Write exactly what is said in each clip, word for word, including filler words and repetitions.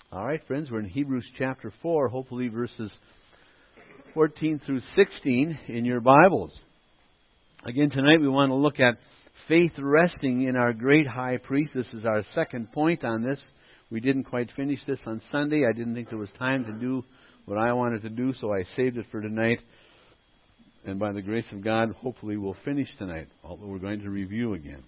All right, friends, we're in Hebrews chapter four, hopefully verses fourteen through sixteen in your Bibles. Again, tonight we want to look at faith resting in our great high priest. This is our second point on this. We didn't quite finish this on Sunday. I didn't think there was time to do what I wanted to do, so I saved it for tonight. And by the grace of God, hopefully we'll finish tonight, although we're going to review again.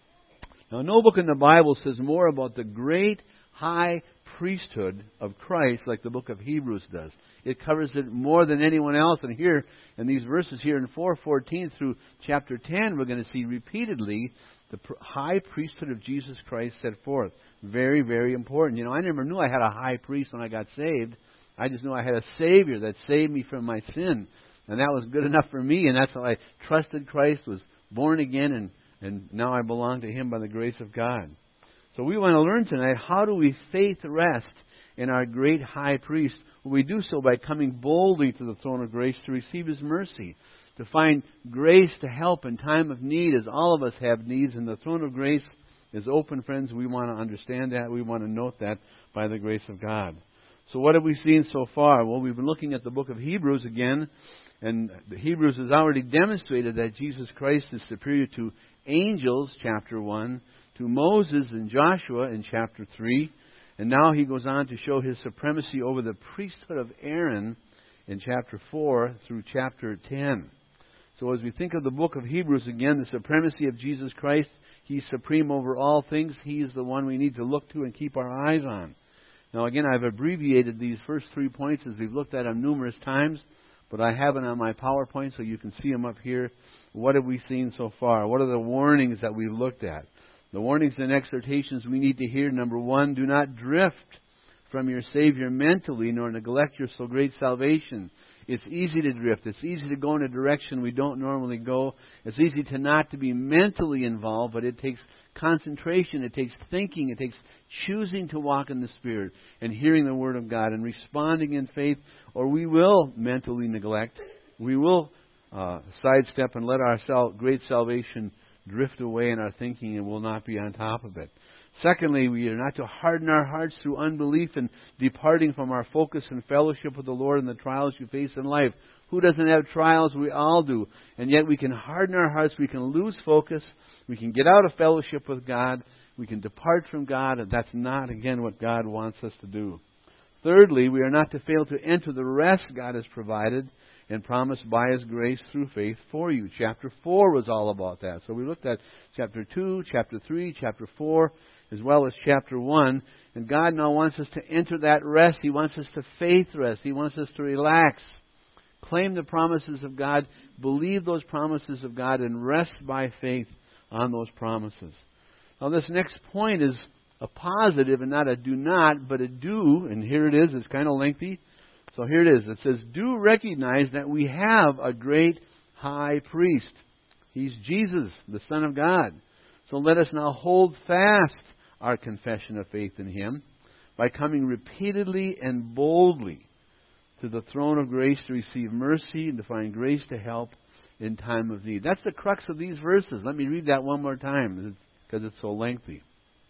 Now, no book in the Bible says more about the great high priesthood of Christ like the book of Hebrews does. It covers it more than anyone else. And here, in these verses here in four fourteen through chapter ten, we're going to see repeatedly the high priesthood of Jesus Christ set forth. Very, very important. You know, I never knew I had a high priest when I got saved. I just knew I had a Savior that saved me from my sin. And that was good enough for me. And that's how I trusted Christ, was born again, and, and now I belong to Him by the grace of God. So we want to learn tonight, how do we faith rest in our great high priest? Well, we do so by coming boldly to the throne of grace to receive His mercy, to find grace to help in time of need, as all of us have needs. And the throne of grace is open, friends. We want to understand that. We want to note that by the grace of God. So what have we seen so far? Well, we've been looking at the book of Hebrews again. And the Hebrews has already demonstrated that Jesus Christ is superior to angels, chapter one, to Moses and Joshua in chapter three. And now he goes on to show His supremacy over the priesthood of Aaron in chapter four through chapter ten. So as we think of the book of Hebrews again, the supremacy of Jesus Christ, He's supreme over all things. He is the one we need to look to and keep our eyes on. Now again, I've abbreviated these first three points as we've looked at them numerous times, but I have it on my PowerPoint so you can see them up here. What have we seen so far? What are the warnings that we've looked at? The warnings and exhortations we need to hear. Number one, do not drift from your Savior mentally, nor neglect your so great salvation. It's easy to drift. It's easy to go in a direction we don't normally go. It's easy to not to be mentally involved, but it takes concentration. It takes thinking. It takes choosing to walk in the Spirit and hearing the Word of God and responding in faith, or we will mentally neglect. We will uh, sidestep and let our sal- great salvation drift away in our thinking and will not be on top of it. Secondly, we are not to harden our hearts through unbelief and departing from our focus and fellowship with the Lord in the trials you face in life. Who doesn't have trials? We all do. And yet we can harden our hearts. We can lose focus. We can get out of fellowship with God. We can depart from God. And that's not, again, what God wants us to do. Thirdly, we are not to fail to enter the rest God has provided and promised by His grace through faith for you. Chapter four was all about that. So we looked at chapter two, chapter three, chapter four, as well as chapter one. And God now wants us to enter that rest. He wants us to faith rest. He wants us to relax. Claim the promises of God. Believe those promises of God and rest by faith on those promises. Now this next point is a positive and not a do not, but a do. And here it is. It's kind of lengthy. So here it is. It says, do recognize that we have a great high priest. He's Jesus, the Son of God. So let us now hold fast our confession of faith in Him by coming repeatedly and boldly to the throne of grace to receive mercy and to find grace to help in time of need. That's the crux of these verses. Let me read that one more time because it's so lengthy.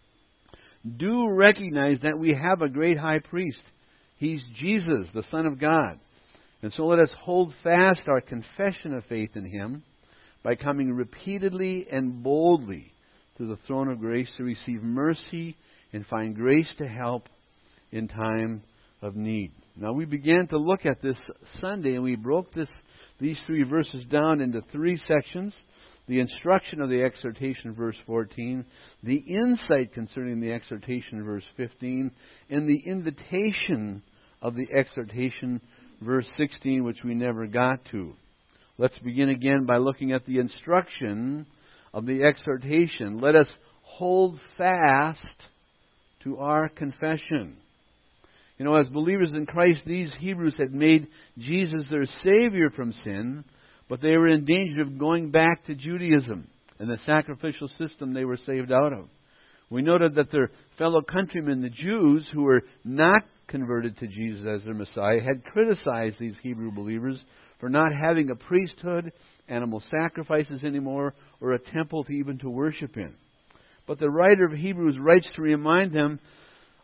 Do recognize that we have a great high priest. He's Jesus, the Son of God. And so let us hold fast our confession of faith in Him by coming repeatedly and boldly to the throne of grace to receive mercy and find grace to help in time of need. Now we began to look at this Sunday, and we broke this these three verses down into three sections. The instruction of the exhortation, verse fourteen, the insight concerning the exhortation, verse fifteen, and the invitation of the exhortation, verse sixteen, which we never got to. Let's begin again by looking at the instruction of the exhortation. Let us hold fast to our confession. You know, as believers in Christ, these Hebrews had made Jesus their Savior from sin, but they were in danger of going back to Judaism and the sacrificial system they were saved out of. We noted that their fellow countrymen, the Jews, who were not converted to Jesus as their Messiah, had criticized these Hebrew believers for not having a priesthood, animal sacrifices anymore, or a temple to even to worship in. But the writer of Hebrews writes to remind them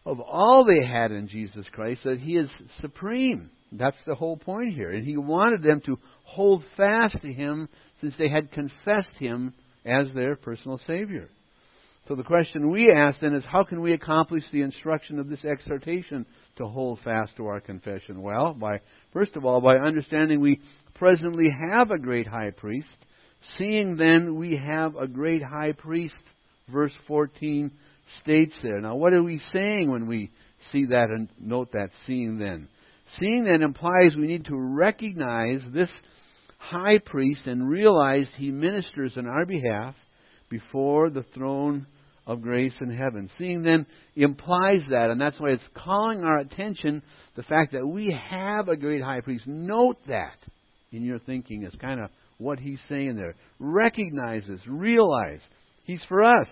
of all they had in Jesus Christ, that He is supreme. That's the whole point here. And He wanted them to hold fast to Him since they had confessed Him as their personal Savior. So the question we ask then is, how can we accomplish the instruction of this exhortation to hold fast to our confession? Well, by first of all, by understanding we presently have a great high priest, seeing then we have a great high priest, verse fourteen states there. Now, what are we saying when we see that and note that seeing then? Seeing then implies we need to recognize this high priest and realize he ministers on our behalf before the throne of grace in heaven. Seeing then implies that, and that's why it's calling our attention the fact that we have a great high priest. Note that in your thinking is kind of what he's saying there. Recognize this, realize he's for us.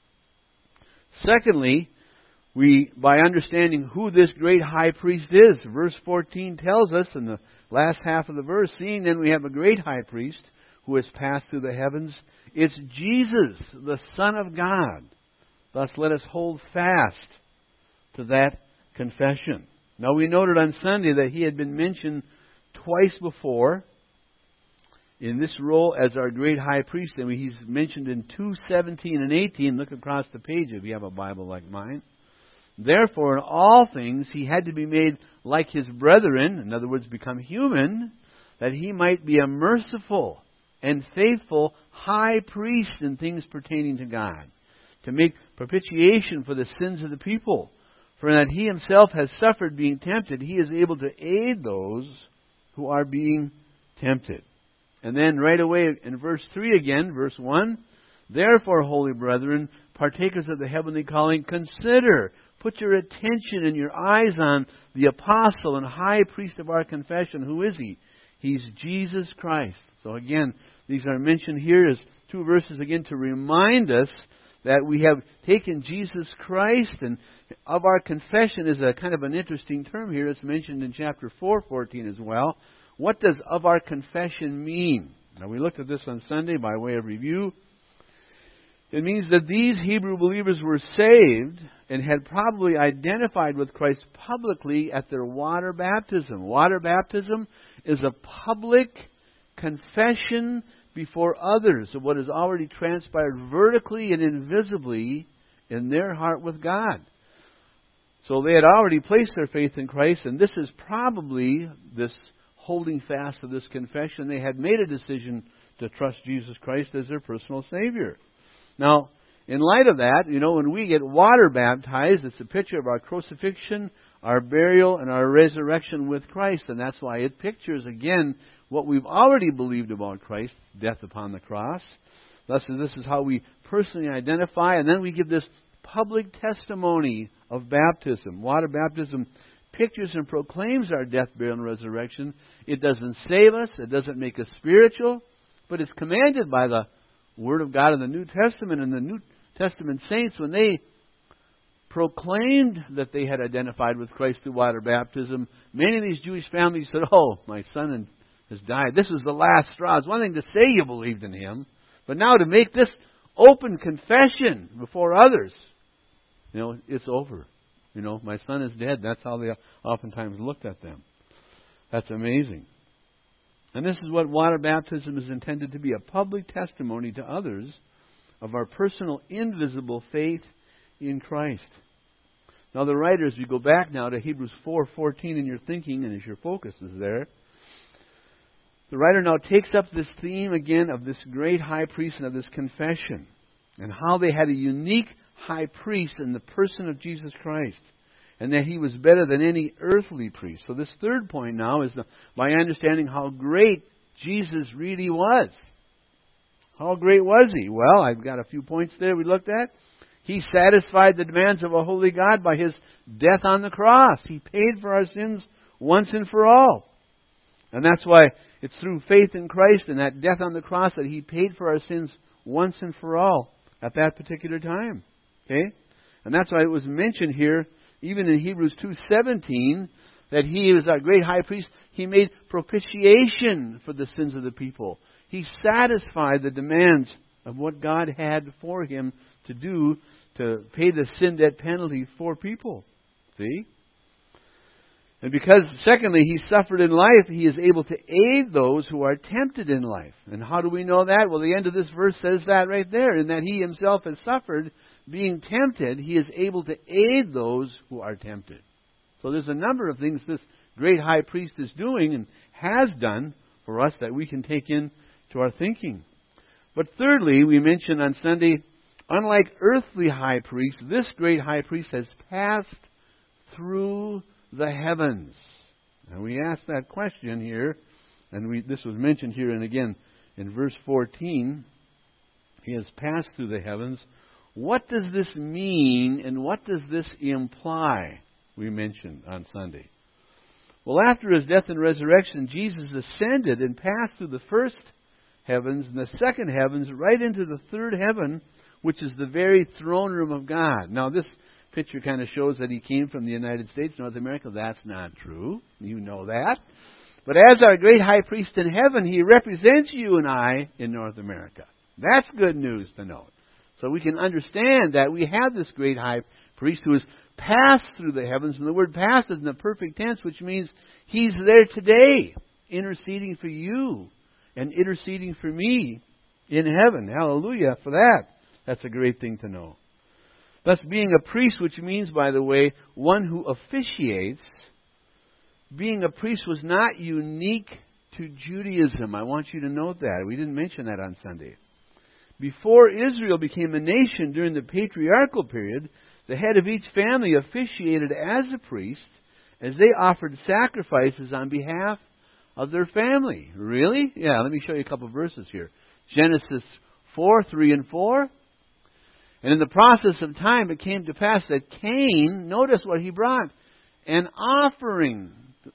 Secondly, we, by understanding who this great high priest is, verse fourteen tells us in the last half of the verse, seeing then we have a great high priest who has passed through the heavens. It's Jesus, the Son of God. Thus let us hold fast to that confession. Now we noted on Sunday that he had been mentioned twice before in this role as our great high priest. And he's mentioned in two seventeen and eighteen. Look across the page if you have a Bible like mine. Therefore, in all things, he had to be made like his brethren, in other words, become human, that he might be a merciful and faithful high priest in things pertaining to God, to make propitiation for the sins of the people. For that he himself has suffered being tempted, he is able to aid those who are being tempted. And then right away in verse three again, verse one, therefore, holy brethren, partakers of the heavenly calling, consider, put your attention and your eyes on the apostle and high priest of our confession. Who is he? He's Jesus Christ. So again, these are mentioned here as two verses again to remind us that we have taken Jesus Christ, and of our confession is a kind of an interesting term here. It's mentioned in chapter four fourteen as well. What does of our confession mean? Now we looked at this on Sunday by way of review. It means that these Hebrew believers were saved and had probably identified with Christ publicly at their water baptism. Water baptism is a public confession before others of what has already transpired vertically and invisibly in their heart with God. So they had already placed their faith in Christ, and this is probably this holding fast of this confession. They had made a decision to trust Jesus Christ as their personal Savior. Now, in light of that, you know, when we get water baptized, it's a picture of our crucifixion, our burial, and our resurrection with Christ. And that's why it pictures, again, what we've already believed about Christ's death upon the cross. Thus, this is how we personally identify. And then we give this public testimony of baptism. Water baptism pictures and proclaims our death, burial, and resurrection. It doesn't save us. It doesn't make us spiritual. But it's commanded by the Word of God in the New Testament. And the New Testament saints, when they proclaimed that they had identified with Christ through water baptism, many of these Jewish families said, oh, my son has died. This was the last straw. It's one thing to say you believed in him, but now to make this open confession before others, you know, it's over. You know, my son is dead. That's how they oftentimes looked at them. That's amazing. And this is what water baptism is intended to be, a public testimony to others of our personal invisible faith in Christ. Now the writers, we go back now to Hebrews four fourteen in your thinking and as your focus is there. The writer now takes up this theme again of this great high priest and of this confession and how they had a unique high priest in the person of Jesus Christ, and that he was better than any earthly priest. So this third point now is the, by understanding how great Jesus really was. How great was he? Well, I've got a few points there we looked at. He satisfied the demands of a holy God by his death on the cross. He paid for our sins once and for all. And that's why it's through faith in Christ and that death on the cross that he paid for our sins once and for all at that particular time. Okay? And that's why it was mentioned here, even in Hebrews two seventeen, that he is our great high priest. He made propitiation for the sins of the people. He satisfied the demands of what God had for him to do to pay the sin debt penalty for people. see? And because, secondly, He suffered in life, He is able to aid those who are tempted in life. And how do we know that? Well, the end of this verse says that right there, in that He Himself has suffered being tempted. He is able to aid those who are tempted. So there's a number of things this great high priest is doing and has done for us that we can take into our thinking. But thirdly, we mentioned on Sunday, unlike earthly high priests, this great high priest has passed through the heavens. And we asked that question here, and we, this was mentioned here, and again, in verse fourteen, He has passed through the heavens. What does this mean, and what does this imply? We mentioned on Sunday. Well, after His death and resurrection, Jesus ascended and passed through the first heavens and the second heavens right into the third heaven, which is the very throne room of God. Now, this picture kind of shows that He came from the United States, North America. That's not true. You know that. But as our great high priest in heaven, He represents you and I in North America. That's good news to know. So we can understand that we have this great high priest who has passed through the heavens. And the word passed is in the perfect tense, which means He's there today, interceding for you and interceding for me in heaven. Hallelujah for that. That's a great thing to know. Thus, being a priest, which means, by the way, one who officiates, being a priest was not unique to Judaism. I want you to note that. We didn't mention that on Sunday. Before Israel became a nation during the patriarchal period, the head of each family officiated as a priest as they offered sacrifices on behalf of their family. Really? Yeah, let me show you a couple of verses here. Genesis four, three and four. And in the process of time it came to pass that Cain, notice what he brought, an offering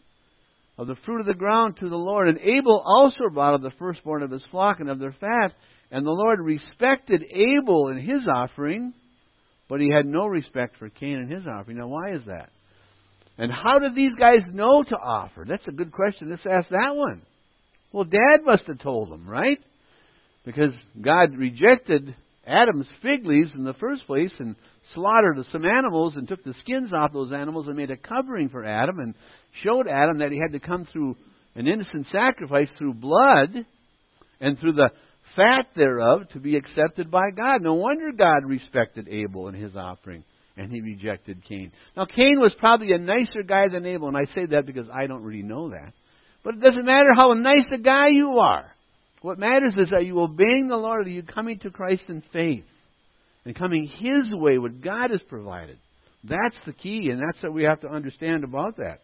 of the fruit of the ground to the Lord. And Abel also brought of the firstborn of his flock and of their fat. And the Lord respected Abel in his offering, but He had no respect for Cain and his offering. Now, why is that? And how did these guys know to offer? That's a good question. Let's ask that one. Well, Dad must have told them, right? Because God rejected Adam's fig leaves in the first place and slaughtered some animals and took the skins off those animals and made a covering for Adam and showed Adam that he had to come through an innocent sacrifice through blood and through the fat thereof to be accepted by God. No wonder God respected Abel and his offering, and He rejected Cain. Now, Cain was probably a nicer guy than Abel, and I say that because I don't really know that. But it doesn't matter how nice a guy you are. What matters is, are you obeying the Lord, or are you coming to Christ in faith and coming His way, what God has provided? That's the key, and that's what we have to understand about that.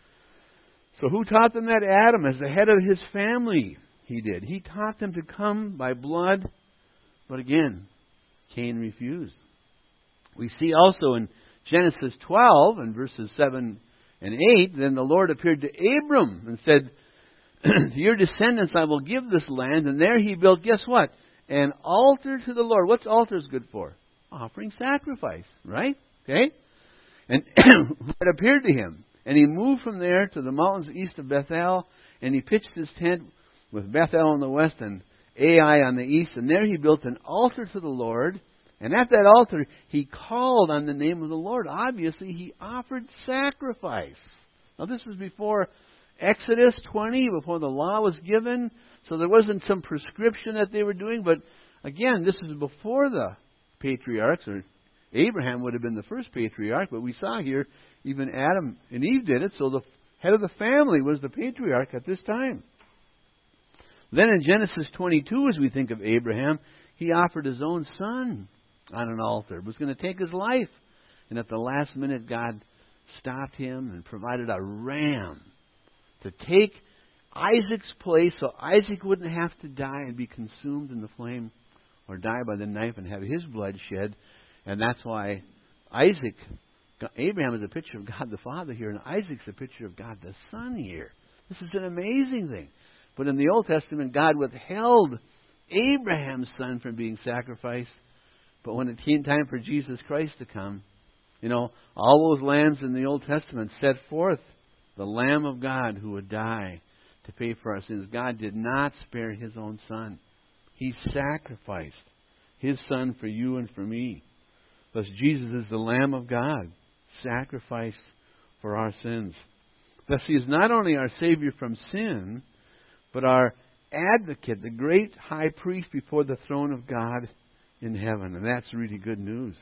So who taught them that? Adam, as the head of his family. He did. He taught them to come by blood, but again, Cain refused. We see also in Genesis twelve and verses seven and eight, then the Lord appeared to Abram and said, to your descendants I will give this land. And there he built, guess what? An altar to the Lord. What's altars good for? Offering sacrifice, right? Okay? And it appeared to him. And he moved from there to the mountains east of Bethel, and he pitched his tent with Bethel on the west and Ai on the east. And there he built an altar to the Lord. And at that altar, he called on the name of the Lord. Obviously, he offered sacrifice. Now, this was before Exodus twenty, before the law was given. So there wasn't some prescription that they were doing. But again, this is before the patriarchs. Or Abraham would have been the first patriarch. But we saw here, even Adam and Eve did it. So the head of the family was the patriarch at this time. Then in Genesis twenty-two, as we think of Abraham, he offered his own son on an altar. It was going to take his life. And at the last minute, God stopped him and provided a ram to take Isaac's place so Isaac wouldn't have to die and be consumed in the flame or die by the knife and have his blood shed. And that's why Isaac, Abraham is a picture of God the Father here, and Isaac's a picture of God the Son here. This is an amazing thing. But in the Old Testament, God withheld Abraham's son from being sacrificed. But when it came time for Jesus Christ to come, you know, all those lambs in the Old Testament set forth the Lamb of God who would die to pay for our sins. God did not spare His own Son. He sacrificed His Son for you and for me. Thus, Jesus is the Lamb of God, sacrifice for our sins. Thus he is not only our Savior from sin, but our advocate, the great high priest before the throne of God in heaven. And that's really good news.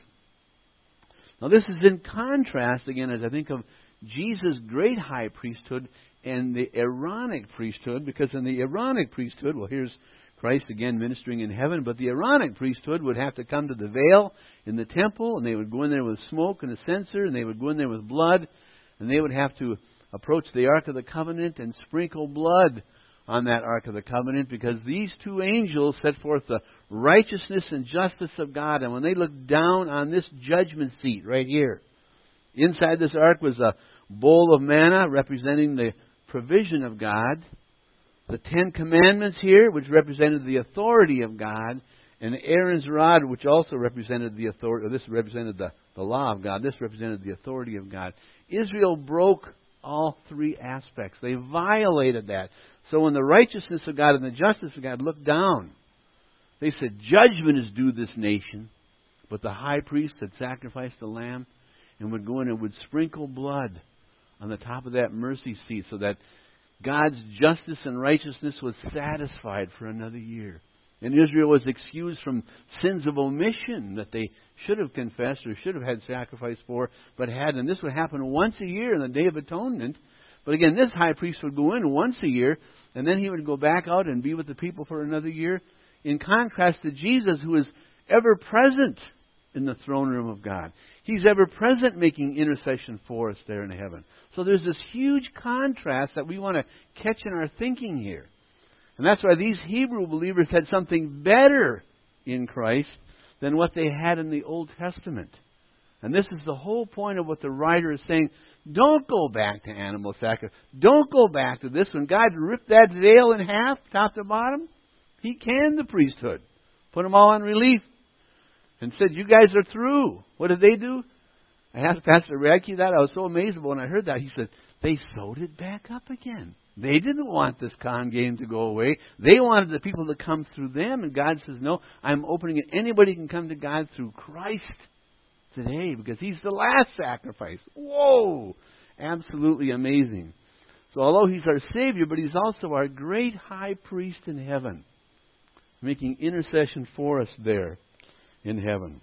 Now this is in contrast, again, as I think of Jesus' great high priesthood and the Aaronic priesthood, because in the Aaronic priesthood, well, here's Christ again ministering in heaven, but the Aaronic priesthood would have to come to the veil in the temple, and they would go in there with smoke and a censer, and they would go in there with blood, and they would have to approach the Ark of the Covenant and sprinkle blood on that Ark of the Covenant, because these two angels set forth the righteousness and justice of God. And when they looked down on this judgment seat right here, inside this ark was a bowl of manna representing the provision of God, the Ten Commandments here, which represented the authority of God, and Aaron's rod, which also represented the authority, or this represented the, the law of God. This represented the authority of God. Israel broke all three aspects. They violated that. So when the righteousness of God and the justice of God looked down, they said, judgment is due this nation. But the high priest had sacrificed the lamb and would go in and would sprinkle blood on the top of that mercy seat so that God's justice and righteousness was satisfied for another year. And Israel was excused from sins of omission that they should have confessed or should have had sacrifice for, but had. And this would happen once a year in the Day of Atonement. But again, this high priest would go in once a year, and then he would go back out and be with the people for another year. In contrast to Jesus, who is ever present in the throne room of God. He's ever present making intercession for us there in heaven. So there's this huge contrast that we want to catch in our thinking here. And that's why these Hebrew believers had something better in Christ than what they had in the Old Testament. And this is the whole point of what the writer is saying. Don't go back to animal sacrifice. Don't go back to this. When God ripped that veil in half, top to bottom, He canned the priesthood. Put them all on relief. And said, you guys are through. What did they do? I asked Pastor Radke that. I was so amazed when I heard that. He said, they sewed it back up again. They didn't want this con game to go away. They wanted the people to come through them. And God says, no, I'm opening it. Anybody can come to God through Christ today because He's the last sacrifice. Whoa! Absolutely amazing. So although He's our Savior, but He's also our great high priest in heaven, making intercession for us there in heaven.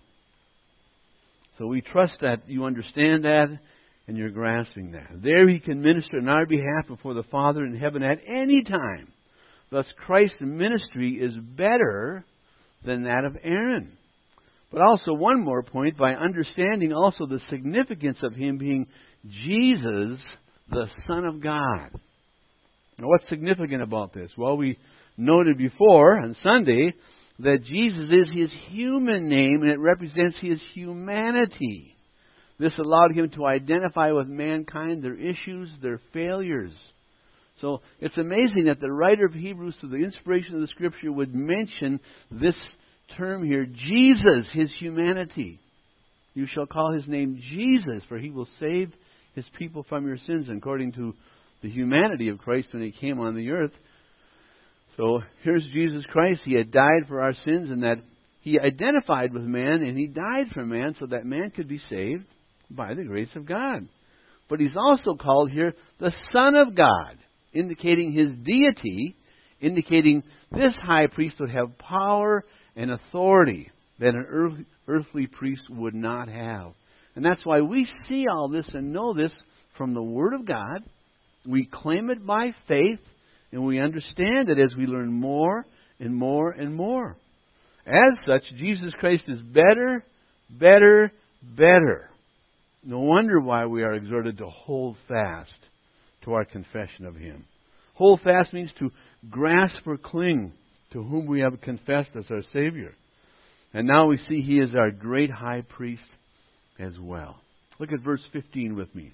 So we trust that you understand that and you're grasping that. There He can minister on our behalf before the Father in heaven at any time. Thus Christ's ministry is better than that of Aaron. But also one more point, by understanding also the significance of Him being Jesus, the Son of God. Now what's significant about this? Well, we noted before on Sunday that Jesus is His human name and it represents His humanity. This allowed Him to identify with mankind, their issues, their failures. So it's amazing that the writer of Hebrews, through the inspiration of the Scripture, would mention this term here, Jesus, His humanity. You shall call His name Jesus, for He will save His people from your sins, according to the humanity of Christ when He came on the earth. So here's Jesus Christ. He had died for our sins, and that He identified with man, and He died for man so that man could be saved by the grace of God. But He's also called here the Son of God, indicating His deity, indicating this high priest would have power and authority that an earth, earthly priest would not have. And that's why we see all this and know this from the Word of God. We claim it by faith, and we understand it as we learn more and more and more. As such, Jesus Christ is better, better, better. No wonder why we are exhorted to hold fast to our confession of Him. Hold fast means to grasp or cling to whom we have confessed as our Savior. And now we see He is our great high priest as well. Look at verse fifteen with me.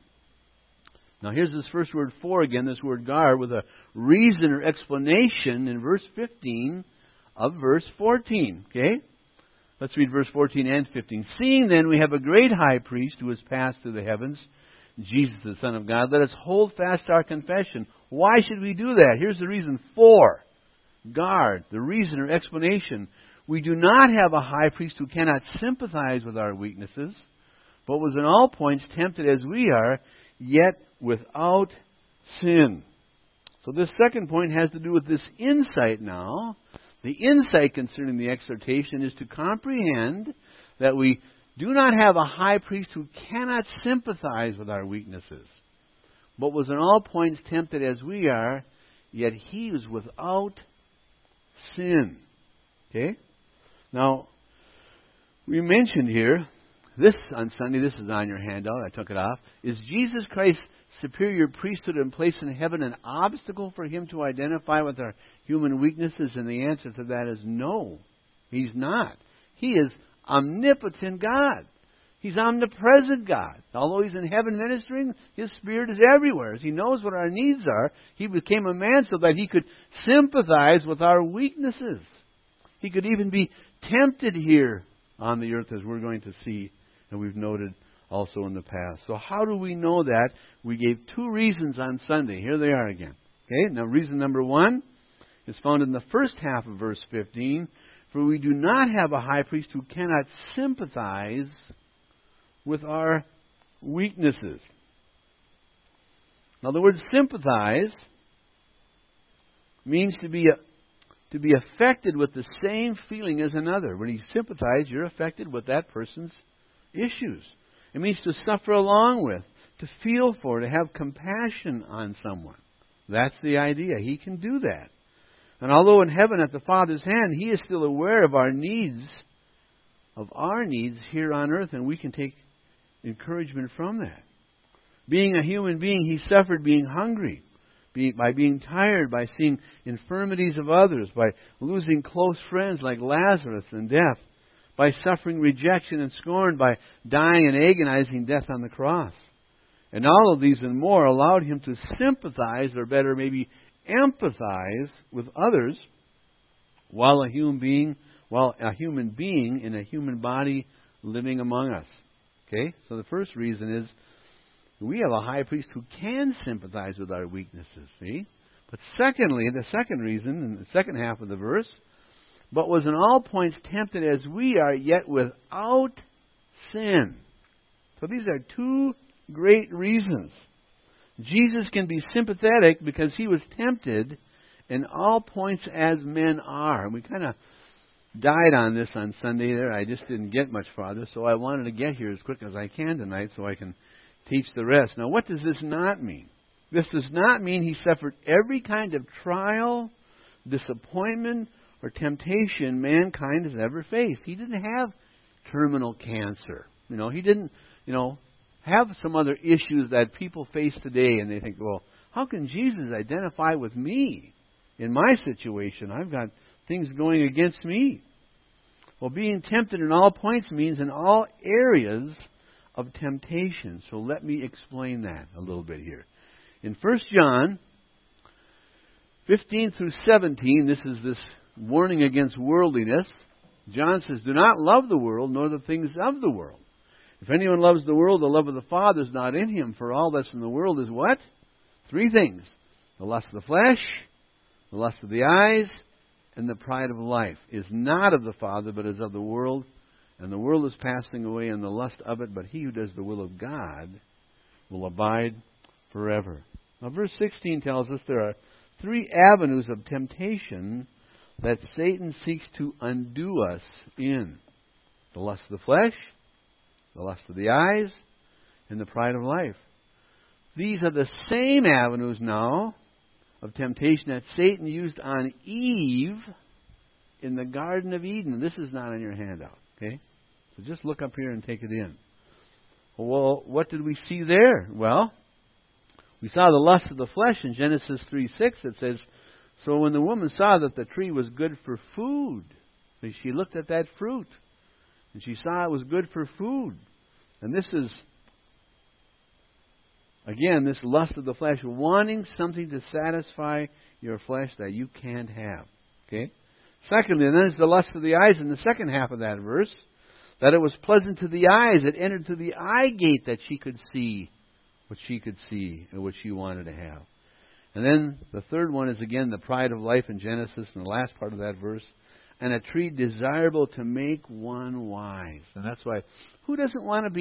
Now here's this first word for again, this word gar, with a reason or explanation in verse fifteen of verse fourteen. Okay? Let's read verse fourteen and fifteen. Seeing then we have a great high priest who has passed through the heavens, Jesus the Son of God, let us hold fast our confession. Why should we do that? Here's the reason. For, guard, the reason or explanation. We do not have a high priest who cannot sympathize with our weaknesses, but was in all points tempted as we are, yet without sin. So this second point has to do with this insight now. The insight concerning the exhortation is to comprehend that we do not have a high priest who cannot sympathize with our weaknesses, but was in all points tempted as we are, yet he was without sin. Okay? Now, we mentioned here, this on Sunday, this is on your handout, I took it off, is Jesus Christ's superior priesthood and place in heaven an obstacle for him to identify with our human weaknesses? And the answer to that is no, he's not. He is omnipotent God. He's omnipresent God. Although he's in heaven ministering, his Spirit is everywhere. He knows what our needs are. He became a man so that he could sympathize with our weaknesses. He could even be tempted here on the earth, as we're going to see, and we've noted also in the past. So how do we know that? We gave two reasons on Sunday. Here they are again. Okay, now reason number one is found in the first half of verse fifteen. For we do not have a high priest who cannot sympathize with our weaknesses. Now the word sympathize means to be a, to be affected with the same feeling as another. When you sympathize, you're affected with that person's issues. It means to suffer along with, to feel for, to have compassion on someone. That's the idea. He can do that. And although in heaven at the Father's hand, he is still aware of our needs, of our needs here on earth, and we can take encouragement from that. Being a human being, he suffered being hungry, be, by being tired, by seeing infirmities of others, by losing close friends like Lazarus and death, by suffering rejection and scorn, by dying an agonizing death on the cross. And all of these and more allowed him to sympathize, or better, maybe empathize with others, while a human being, while a human being in a human body living among us. Okay? So the first reason is we have a high priest who can sympathize with our weaknesses. See? But secondly, the second reason, in the second half of the verse, but was in all points tempted as we are, yet without sin. So these are two great reasons. Jesus can be sympathetic because he was tempted in all points as men are. And we kind of died on this on Sunday there. I just didn't get much farther, so I wanted to get here as quick as I can tonight so I can teach the rest. Now, what does this not mean? This does not mean he suffered every kind of trial, disappointment, or temptation mankind has ever faced. He didn't have terminal cancer. You know, he didn't, you know, have some other issues that people face today, and they think, well, how can Jesus identify with me in my situation? I've got things going against me. Well, being tempted in all points means in all areas of temptation. So let me explain that a little bit here. In First John fifteen through seventeen, this is this warning against worldliness. John says, do not love the world, nor the things of the world. If anyone loves the world, the love of the Father is not in him. For all that's in the world is what? Three things. The lust of the flesh, the lust of the eyes, and the pride of life is not of the Father, but is of the world. And the world is passing away, and the lust of it, but he who does the will of God will abide forever. Now, verse sixteen tells us there are three avenues of temptation that Satan seeks to undo us in. The lust of the flesh, the lust of the eyes, and the pride of life. These are the same avenues now of temptation that Satan used on Eve in the Garden of Eden. This is not on your handout, okay? So just look up here and take it in. Well, what did we see there? Well, we saw the lust of the flesh in Genesis three six. It says, so when the woman saw that the tree was good for food, she looked at that fruit, and she saw it was good for food. And this is, again, this lust of the flesh, wanting something to satisfy your flesh that you can't have. Okay? Secondly, and then there's the lust of the eyes in the second half of that verse, that it was pleasant to the eyes. It entered through the eye gate that she could see what she could see and what she wanted to have. And then the third one is, again, the pride of life in Genesis, in the last part of that verse, and a tree desirable to make one wise. And that's why, who doesn't want to be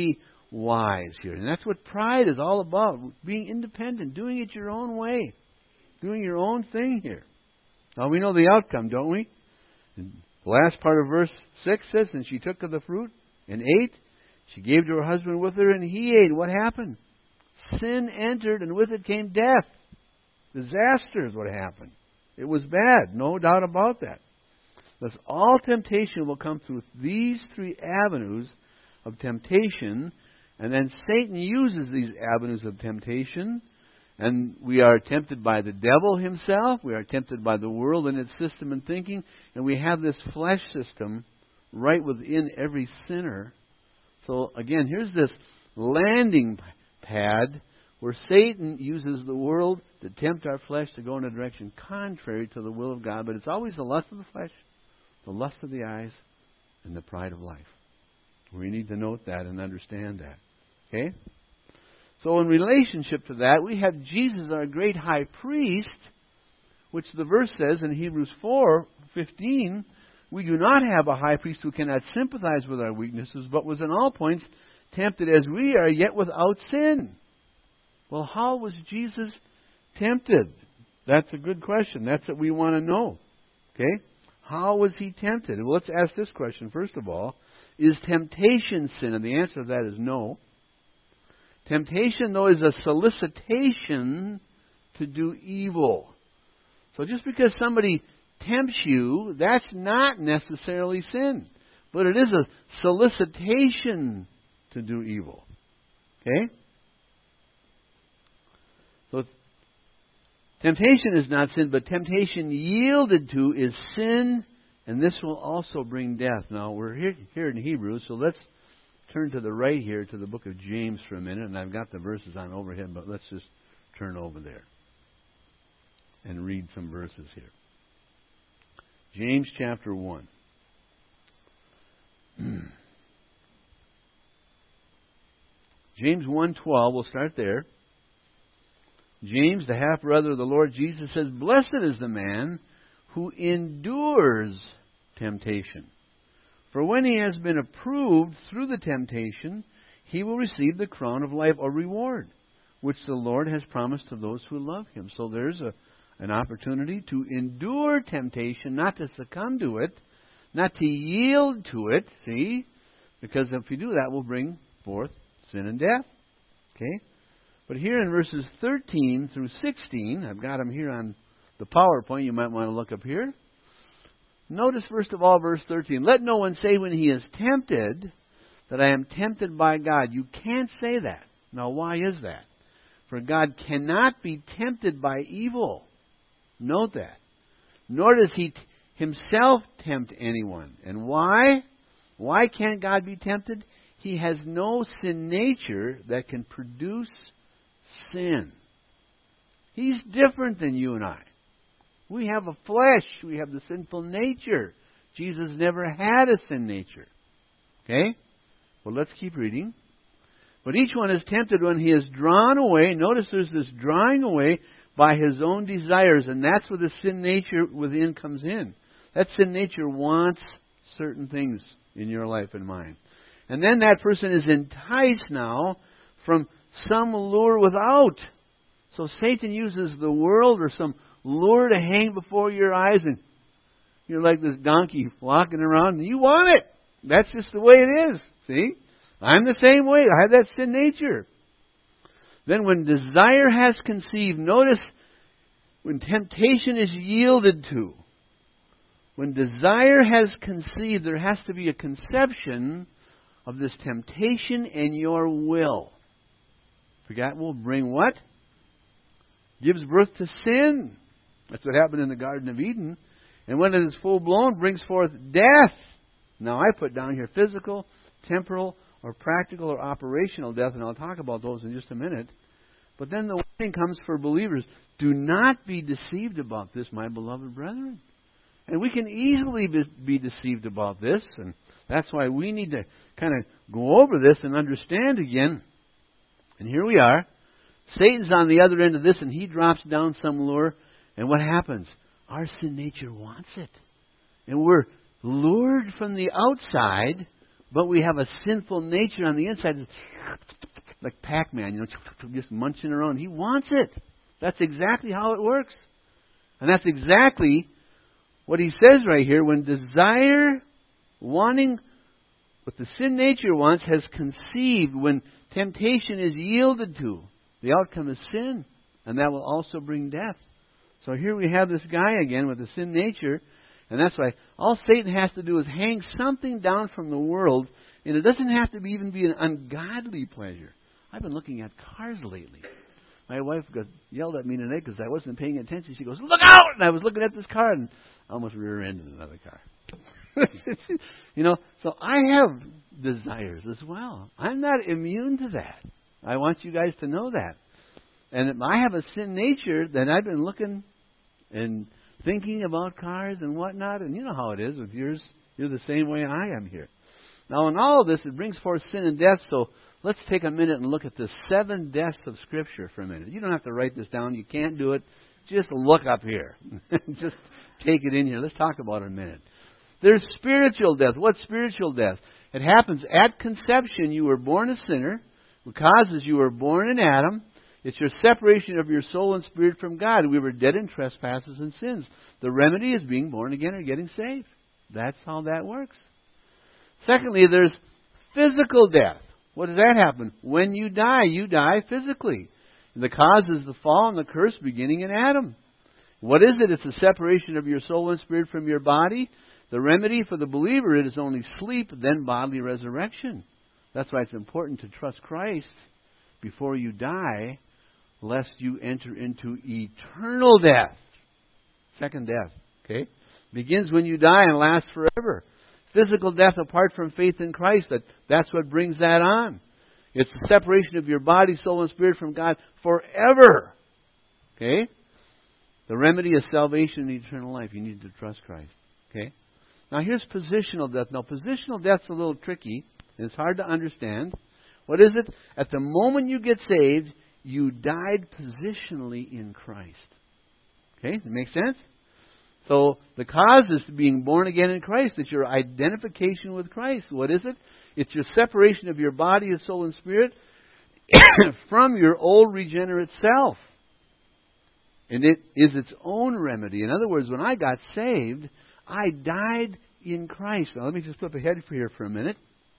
wise here. And that's what pride is all about. Being independent, doing it your own way. Doing your own thing here. Now we know the outcome, don't we? And the last part of verse six says, and she took of the fruit and ate. She gave to her husband with her, and he ate. What happened? Sin entered, and with it came death. Disaster is what happened. It was bad, no doubt about that. Thus, all temptation will come through these three avenues of temptation, and then Satan uses these avenues of temptation, and we are tempted by the devil himself, we are tempted by the world and its system and thinking, and we have this flesh system right within every sinner. So, again, here's this landing pad where Satan uses the world to tempt our flesh to go in a direction contrary to the will of God, but it's always the lust of the flesh, the lust of the eyes, and the pride of life. We need to note that and understand that. Okay? So in relationship to that, we have Jesus, our great high priest, which the verse says in Hebrews four fifteen, we do not have a high priest who cannot sympathize with our weaknesses, but was in all points tempted as we are, yet without sin. Well, how was Jesus tempted? That's a good question. That's what we want to know. Okay? How was he tempted? Well, let's ask this question first of all. Is temptation sin? And the answer to that is no. Temptation, though, is a solicitation to do evil. So just because somebody tempts you, that's not necessarily sin. But it is a solicitation to do evil. Okay? So temptation is not sin, but temptation yielded to is sin, and this will also bring death. Now, we're here, here in Hebrews, so let's turn to the right here to the book of James for a minute, and I've got the verses on overhead, but let's just turn over there and read some verses here. James chapter one. James one twelve, we'll start there. James, the half-brother of the Lord Jesus, says, blessed is the man who endures temptation. For when he has been approved through the temptation, he will receive the crown of life or reward, which the Lord has promised to those who love him. So there's a, an opportunity to endure temptation, not to succumb to it, not to yield to it, see? Because if you do that, will bring forth sin and death. Okay? But here in verses thirteen through sixteen, I've got them here on the PowerPoint. You might want to look up here. Notice, first of all, verse thirteen. Let no one say when he is tempted that I am tempted by God. You can't say that. Now, why is that? For God cannot be tempted by evil. Note that. Nor does he t- himself tempt anyone. And why? Why can't God be tempted? He has no sin nature that can produce sin. He's different than you and I. We have a flesh. We have the sinful nature. Jesus never had a sin nature. Okay? Well, let's keep reading. But each one is tempted when he is drawn away. Notice there's this drawing away by his own desires. And that's where the sin nature within comes in. That sin nature wants certain things in your life and mine. And then that person is enticed now from some lure without. So Satan uses the world or some lure to hang before your eyes, and you're like this donkey walking around, and you want it. That's just the way it is. See? I'm the same way. I have that sin nature. Then when desire has conceived, notice when temptation is yielded to, when desire has conceived, there has to be a conception of this temptation in your will. Forgot will bring what? Gives birth to sin. That's what happened in the Garden of Eden. And when it is full blown, brings forth death. Now I put down here physical, temporal, or practical or operational death, and I'll talk about those in just a minute. But then the warning comes for believers. Do not be deceived about this, my beloved brethren. And we can easily be deceived about this, and that's why we need to kind of go over this and understand again. And here we are. Satan's on the other end of this, and he drops down some lure. And what happens? Our sin nature wants it. And we're lured from the outside But we have a sinful nature on the inside, like Pac-Man, you know, just munching around. He wants it. That's exactly how it works. And that's exactly what he says right here. When desire, wanting what the sin nature wants, has conceived, when temptation is yielded to, the outcome is sin. And that will also bring death. So here we have this guy again with the sin nature. And that's why all Satan has to do is hang something down from the world. And it doesn't have to be, even be an ungodly pleasure. I've been looking at cars lately. My wife got yelled at me today because I wasn't paying attention. She goes, "Look out!" And I was looking at this car and I almost rear-ended another car. You know, so I have desires as well. I'm not immune to that. I want you guys to know that. And I have a sin nature that I've been looking and thinking about cars and whatnot. And you know how it is with yours. You're the same way I am here. Now, in all of this, it brings forth sin and death. So let's take a minute and look at the seven deaths of Scripture for a minute. You don't have to write this down. You can't do it. Just look up here. Just take it in here. Let's talk about it a minute. There's spiritual death. What's spiritual death? It happens at conception. You were born a sinner. What causes you were born in Adam. It's your separation of your soul and spirit from God. We were dead in trespasses and sins. The remedy is being born again or getting saved. That's how that works. Secondly, there's physical death. What does that happen? When you die, you die physically. The cause is the fall and the curse beginning in Adam. What is it? It's the separation of your soul and spirit from your body. The remedy for the believer, it is only sleep, then bodily resurrection. That's why it's important to trust Christ before you die, lest you enter into eternal death. Second death. Okay? Begins when you die and lasts forever. Physical death apart from faith in Christ, that, that's what brings that on. It's the separation of your body, soul, and spirit from God forever. Okay? The remedy is salvation and eternal life. You need to trust Christ. Okay? Now here's positional death. Now positional death's a little tricky, and it's hard to understand. What is it? At the moment you get saved, you died positionally in Christ. Okay? Does it make sense? So the cause is being born again in Christ. It's your identification with Christ. What is it? It's your separation of your body, your soul, and spirit from your old regenerate self. And it is its own remedy. In other words, when I got saved, I died in Christ. Now let me just flip ahead for here for a minute.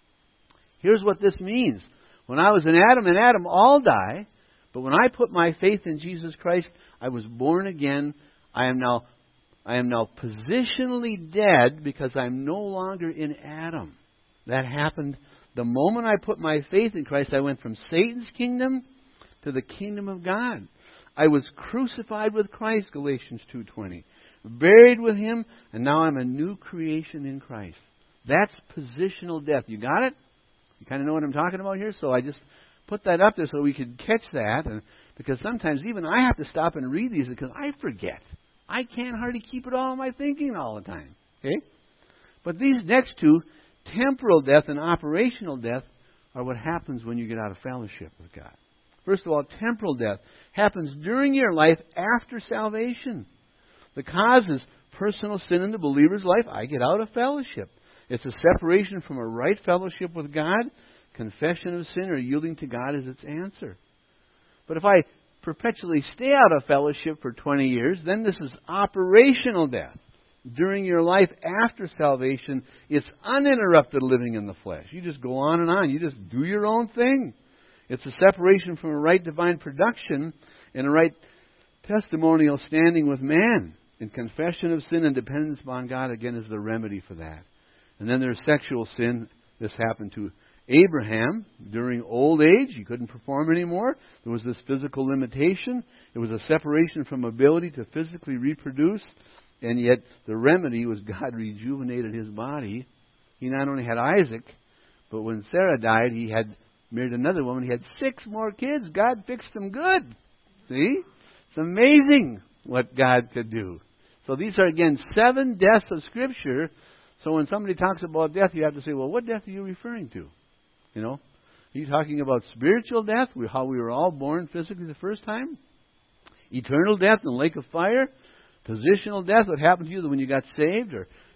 Here's what this means. When I was in Adam, and Adam all die, but when I put my faith in Jesus Christ, I was born again. I am now I am now positionally dead because I'm no longer in Adam. That happened the moment I put my faith in Christ. I went from Satan's kingdom to the kingdom of God. I was crucified with Christ, Galatians two twenty. Buried with Him, and now I'm a new creation in Christ. That's positional death. You got it? You kind of know what I'm talking about here? So I just put that up there so we could catch that. And because sometimes even I have to stop and read these because I forget. I can't hardly keep it all in my thinking all the time. Okay? But these next two, temporal death and operational death, are what happens when you get out of fellowship with God. First of all, temporal death happens during your life after salvation. The cause is personal sin in the believer's life. I get out of fellowship. It's a separation from a right fellowship with God. Confession of sin or yielding to God is its answer. But if I perpetually stay out of fellowship for twenty years, then this is operational death. During your life after salvation, it's uninterrupted living in the flesh. You just go on and on. You just do your own thing. It's a separation from a right divine production and a right testimonial standing with man. And confession of sin and dependence upon God, again, is the remedy for that. And then there's sexual sin. This happened to Abraham during old age. He couldn't perform anymore. There was this physical limitation. It was a separation from ability to physically reproduce. And yet the remedy was God rejuvenated his body. He not only had Isaac, but when Sarah died, he had married another woman. He had six more kids. God fixed them good. See? It's amazing what God could do. So these are, again, seven deaths of Scripture. So when somebody talks about death, you have to say, well, what death are you referring to? You know? Are you talking about spiritual death, how we were all born physically the first time? Eternal death in the lake of fire? Positional death, what happened to you when you got saved? Or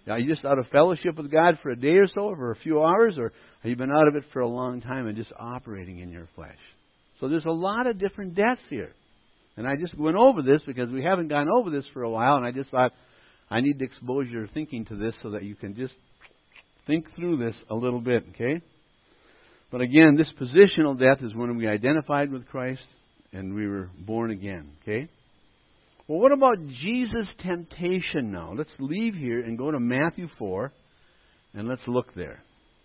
Are you just out of fellowship with God for a day or so, or for a few hours, or have you been out of it for a long time and just operating in your flesh? So there's a lot of different deaths here. And I just went over this because we haven't gone over this for a while, and I just thought I need to expose your thinking to this so that you can just think through this a little bit, okay? But again, this positional death is when we identified with Christ and we were born again, okay? Well, what about Jesus' temptation now? Let's leave here and go to Matthew four, and let's look there.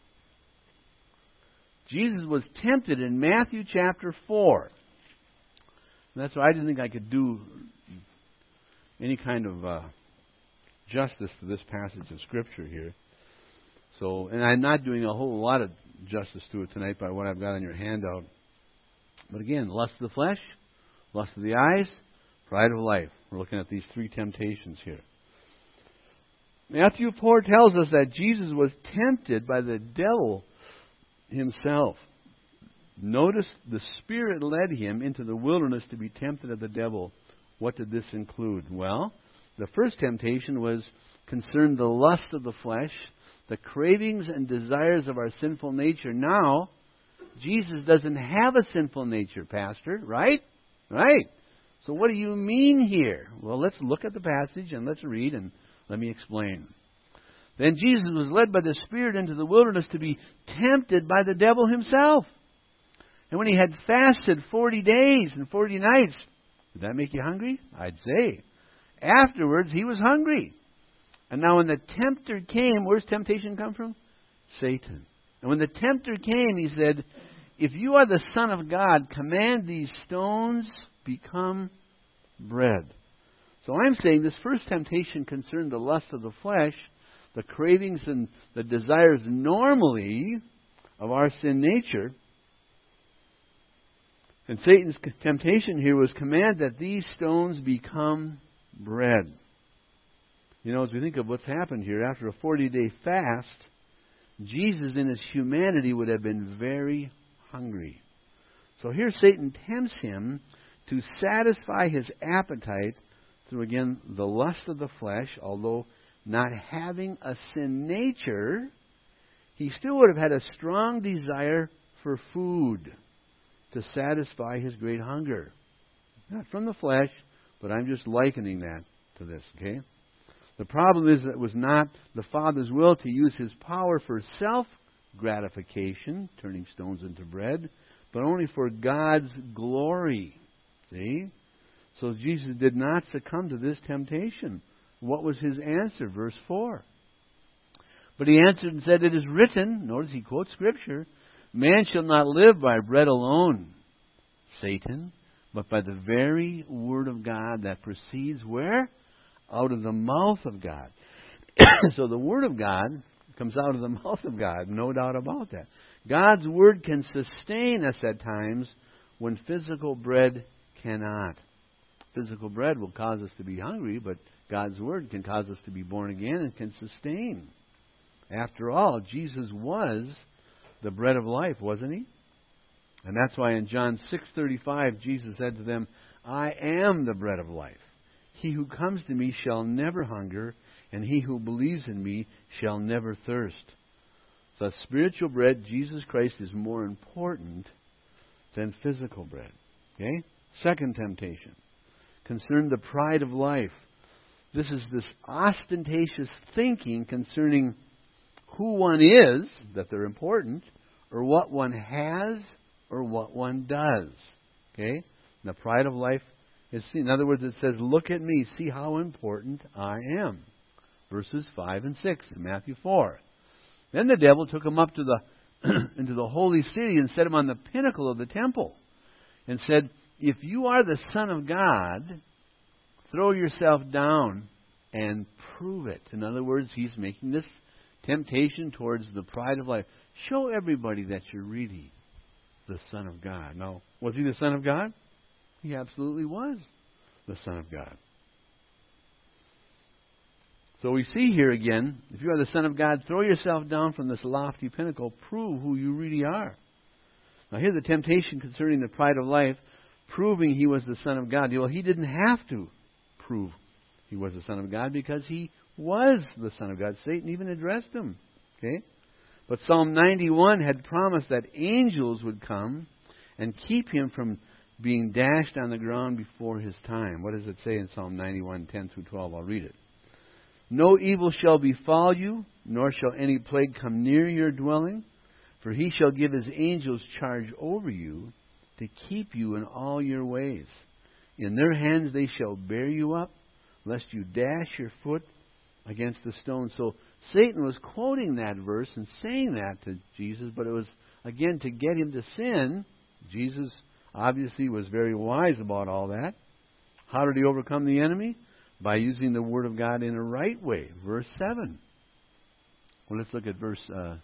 Jesus was tempted in Matthew chapter four. And that's why I didn't think I could do any kind of uh, justice to this passage of Scripture here. So, and I'm not doing a whole lot of justice to it tonight by what I've got on your handout. But again, lust of the flesh, lust of the eyes, pride of life. We're looking at these three temptations here. Matthew four tells us that Jesus was tempted by the devil himself. Notice the Spirit led him into the wilderness to be tempted of the devil. What did this include? Well, the first temptation was concerned the lust of the flesh, the cravings and desires of our sinful nature. Now, Jesus doesn't have a sinful nature, Pastor, right? Right. So what do you mean here? Well, let's look at the passage and let's read and let me explain. Then Jesus was led by the Spirit into the wilderness to be tempted by the devil himself. And when he had fasted forty days and forty nights, did that make you hungry? I'd say. Afterwards, he was hungry. And now when the tempter came, where's temptation come from? Satan. And when the tempter came, he said, if you are the Son of God, command these stones become bread. So I'm saying this first temptation concerned the lust of the flesh, the cravings and the desires normally of our sin nature. And Satan's temptation here was command that these stones become bread. You know, as we think of what's happened here, after a forty-day fast, Jesus in his humanity would have been very hungry. So here Satan tempts him to satisfy his appetite through, again, the lust of the flesh. Although not having a sin nature, he still would have had a strong desire for food to satisfy his great hunger. Not from the flesh, but I'm just likening that to this, okay? The problem is that it was not the Father's will to use his power for self-gratification, turning stones into bread, but only for God's glory. See? So Jesus did not succumb to this temptation. What was his answer? Verse four. But he answered and said, it is written, notice he quotes Scripture, man shall not live by bread alone, Satan, but by the very word of God that proceeds where? Out of the mouth of God. So the Word of God comes out of the mouth of God, no doubt about that. God's Word can sustain us at times when physical bread cannot. Physical bread will cause us to be hungry, but God's Word can cause us to be born again and can sustain. After all, Jesus was the bread of life, wasn't he? And that's why in John six thirty-five, Jesus said to them, I am the bread of life. He who comes to me shall never hunger, and he who believes in me shall never thirst. So spiritual bread, Jesus Christ, is more important than physical bread. Okay? Second temptation concerned the pride of life. This is this ostentatious thinking concerning who one is, that they're important, or what one has, or what one does. Okay? And the pride of life is seen. In other words, it says, look at me, see how important I am. Verses five and six in Matthew four. Then the devil took him up to the into the holy city and set him on the pinnacle of the temple and said, if you are the Son of God, throw yourself down and prove it. In other words, he's making this temptation towards the pride of life. Show everybody that you're really the Son of God. Now, was he the Son of God? He absolutely was the Son of God. So we see here again, if you are the Son of God, throw yourself down from this lofty pinnacle. Prove who you really are. Now here's the temptation concerning the pride of life, proving he was the Son of God. Well, he didn't have to prove he was the Son of God because he was the Son of God. Satan even addressed him. Okay? But Psalm ninety-one had promised that angels would come and keep him from being dashed on the ground before his time. What does it say in Psalm ninety-one, ten through twelve? I'll read it. No evil shall befall you, nor shall any plague come near your dwelling, for he shall give his angels charge over you to keep you in all your ways. In their hands they shall bear you up, lest you dash your foot against the stone. So Satan was quoting that verse and saying that to Jesus, but it was, again, to get him to sin. Jesus obviously was very wise about all that. How did he overcome the enemy? By using the Word of God in a right way. Verse seven. Well, let's look at verse uh,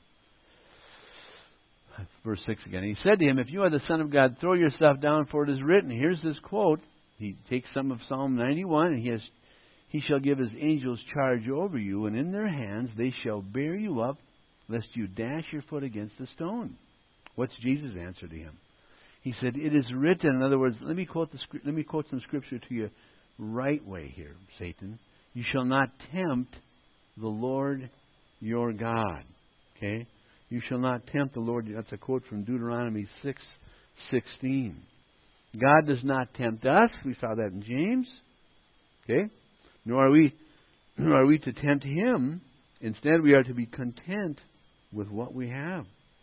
verse six again. He said to him, if you are the Son of God, throw yourself down, for it is written. Here's this quote. He takes some of Psalm ninety-one, and he has, he shall give his angels charge over you, and in their hands they shall bear you up, lest you dash your foot against a stone. What's Jesus' answer to him? He said, it is written. In other words, let me quote the let me quote some scripture to you right way here, Satan. You shall not tempt the Lord your God. Okay? You shall not tempt the Lord. That's a quote from Deuteronomy six sixteen. God does not tempt us. We saw that in James. Okay? Nor are we nor are we to tempt him. Instead, we are to be content with what we have.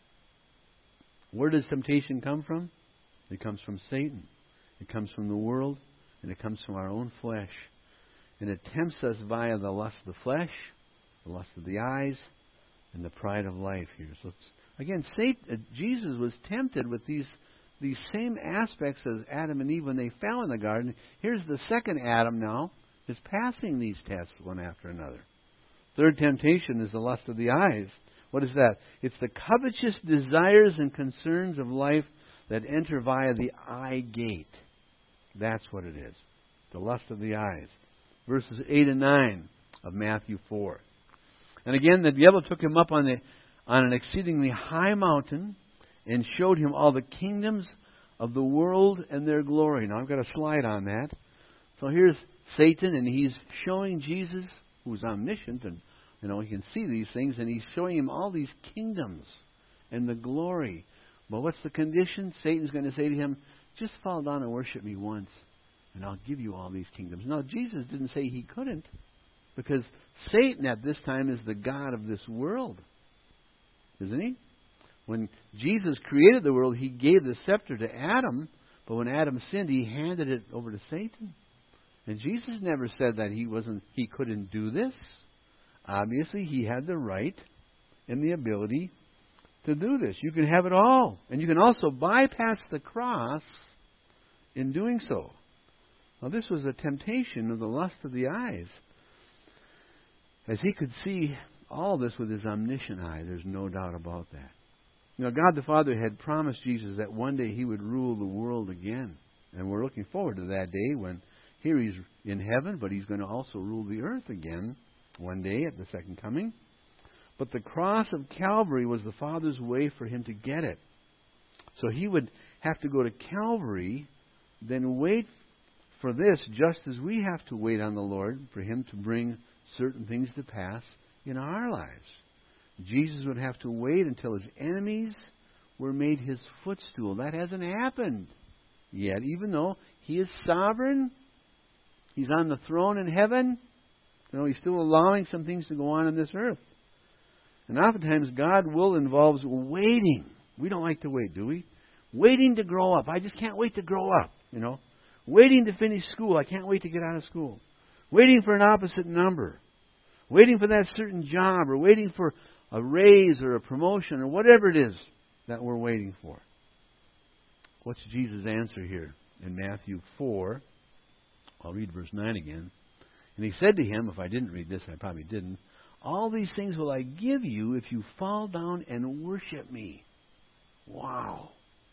Where does temptation come from? It comes from Satan. It comes from the world, and it comes from our own flesh. And it tempts us via the lust of the flesh, the lust of the eyes, and the pride of life here. So it's, again, Satan, uh, Jesus was tempted with these these same aspects as Adam and Eve when they fell in the garden. Here's the second Adam now, is passing these tests one after another. Third temptation is the lust of the eyes. What is that? It's the covetous desires and concerns of life that enter via the eye gate. That's what it is. The lust of the eyes. Verses eight and nine of Matthew four. And again, the devil took him up on, the, on an exceedingly high mountain and showed him all the kingdoms of the world and their glory. Now, I've got a slide on that. So here's Satan, and he's showing Jesus, who's omniscient, and you know he can see these things, and he's showing him all these kingdoms and the glory. But what's the condition? Satan's going to say to him, just fall down and worship me once, and I'll give you all these kingdoms. Now, Jesus didn't say he couldn't, because Satan at this time is the god of this world. Isn't he? When Jesus created the world, he gave the scepter to Adam, but when Adam sinned, he handed it over to Satan. And Jesus never said that he wasn't, he couldn't do this. Obviously, he had the right and the ability to do this. You can have it all. And you can also bypass the cross in doing so. Now, this was a temptation of the lust of the eyes. As he could see all this with his omniscient eye, there's no doubt about that. You know, God the Father had promised Jesus that one day he would rule the world again. And we're looking forward to that day when here he's in heaven, but he's going to also rule the earth again one day at the second coming. But the cross of Calvary was the Father's way for him to get it. So he would have to go to Calvary, then wait for this, just as we have to wait on the Lord for him to bring certain things to pass in our lives. Jesus would have to wait until his enemies were made his footstool. That hasn't happened yet, even though he is sovereign. He's on the throne in heaven. You know, he's still allowing some things to go on in this earth. And oftentimes God will involves waiting. We don't like to wait, do we? Waiting to grow up. I just can't wait to grow up, you know. Waiting to finish school. I can't wait to get out of school. Waiting for an opposite number. Waiting for that certain job, or waiting for a raise or a promotion or whatever it is that we're waiting for. What's Jesus' answer here in Matthew four? I'll read verse nine again. And he said to him, if I didn't read this, I probably didn't, all these things will I give you if you fall down and worship me. Wow.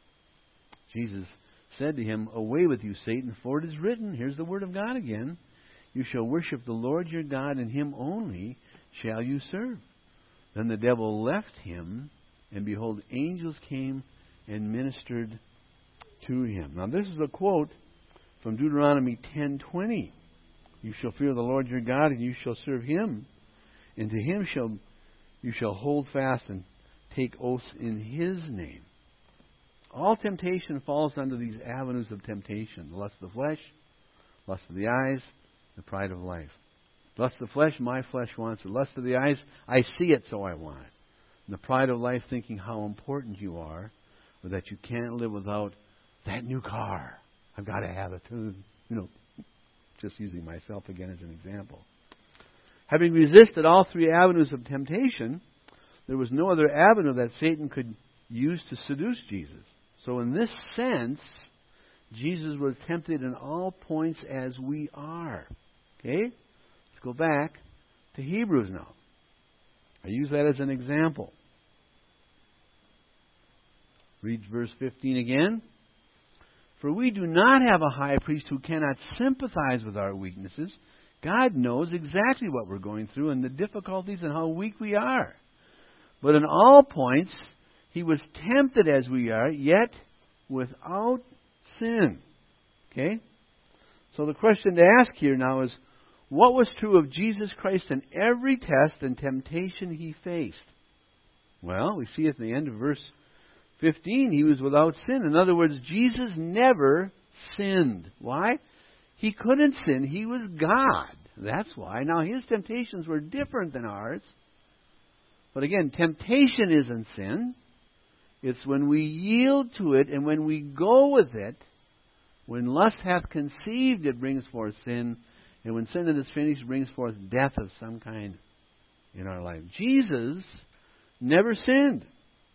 Jesus said to him, away with you, Satan, for it is written, here's the word of God again, you shall worship the Lord your God, and him only shall you serve. Then the devil left him, and behold, angels came and ministered to him. Now this is a quote from Deuteronomy ten twenty. You shall fear the Lord your God, and you shall serve Him. And to Him shall you shall hold fast and take oaths in His name. All temptation falls under these avenues of temptation. The lust of the flesh, lust of the eyes, the pride of life. Lust of the flesh, my flesh wants it. Lust of the eyes, I see it, so I want it. And the pride of life, thinking how important you are, or that you can't live without that new car. I've got to have it. You know, just using myself again as an example. Having resisted all three avenues of temptation, there was no other avenue that Satan could use to seduce Jesus. So in this sense, Jesus was tempted in all points as we are. Okay? Let's go back to Hebrews now. I use that as an example. Read verse fifteen again. For we do not have a high priest who cannot sympathize with our weaknesses. God knows exactly what we're going through and the difficulties and how weak we are. But in all points, He was tempted as we are, yet without sin. Okay? So the question to ask here now is, what was true of Jesus Christ in every test and temptation He faced? Well, we see at the end of verse fifteen, He was without sin. In other words, Jesus never sinned. Why? He couldn't sin. He was God. That's why. Now, His temptations were different than ours. But again, temptation isn't sin. It's when we yield to it and when we go with it. When lust hath conceived, it brings forth sin. And when sin is finished, it brings forth death of some kind in our life. Jesus never sinned.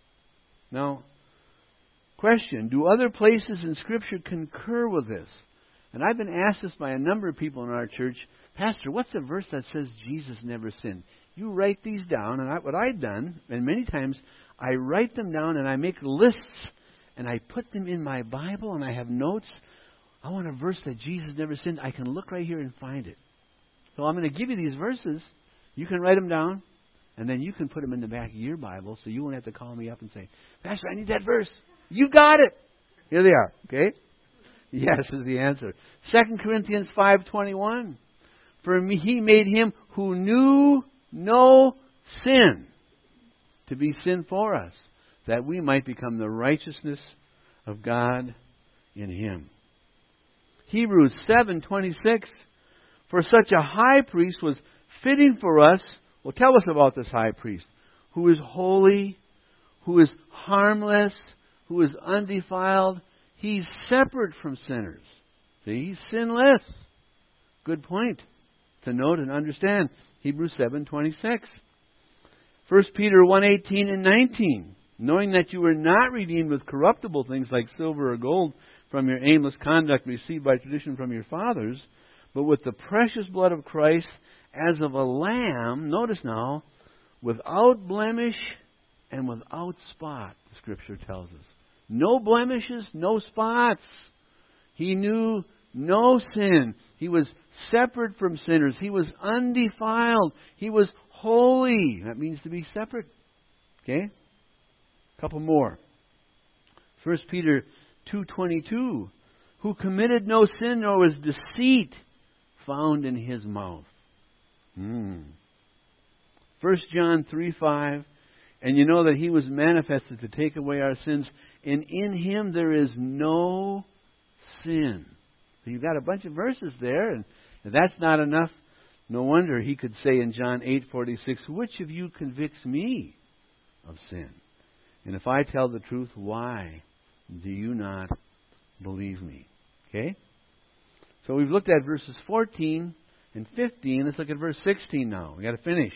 Now, question, do other places in Scripture concur with this? And I've been asked this by a number of people in our church, Pastor, what's a verse that says Jesus never sinned? You write these down, and I, what I've done, and many times I write them down and I make lists, and I put them in my Bible, and I have notes. I want a verse that Jesus never sinned. I can look right here and find it. So I'm going to give you these verses. You can write them down, and then you can put them in the back of your Bible, so you won't have to call me up and say, Pastor, I need that verse. You got it. Here they are. Okay? Yes is the answer. Second Corinthians five twenty-one. For me, He made Him who knew no sin to be sin for us, that we might become the righteousness of God in Him. Hebrews seven twenty-six. For such a high priest was fitting for us. Well, tell us about this high priest, who is holy, who is harmless, who is undefiled. He's separate from sinners. See, He's sinless. Good point to note and understand. Hebrews seven twenty-six. First Peter one eighteen and nineteen. Knowing that you were not redeemed with corruptible things like silver or gold from your aimless conduct received by tradition from your fathers, but with the precious blood of Christ as of a lamb, notice now, without blemish and without spot, the Scripture tells us. No blemishes, no spots. He knew no sin. He was separate from sinners. He was undefiled. He was holy. That means to be separate. Okay? A couple more. First Peter two twenty-two. Who committed no sin, nor was deceit found in His mouth. Hmm. First John three five. And you know that He was manifested to take away our sins, and in Him there is no sin. So you've got a bunch of verses there, and if that's not enough, no wonder He could say in John eight forty-six, which of you convicts me of sin? And if I tell the truth, why do you not believe me? Okay? So we've looked at verses fourteen and fifteen. Let's look at verse sixteen now. We've got to finish.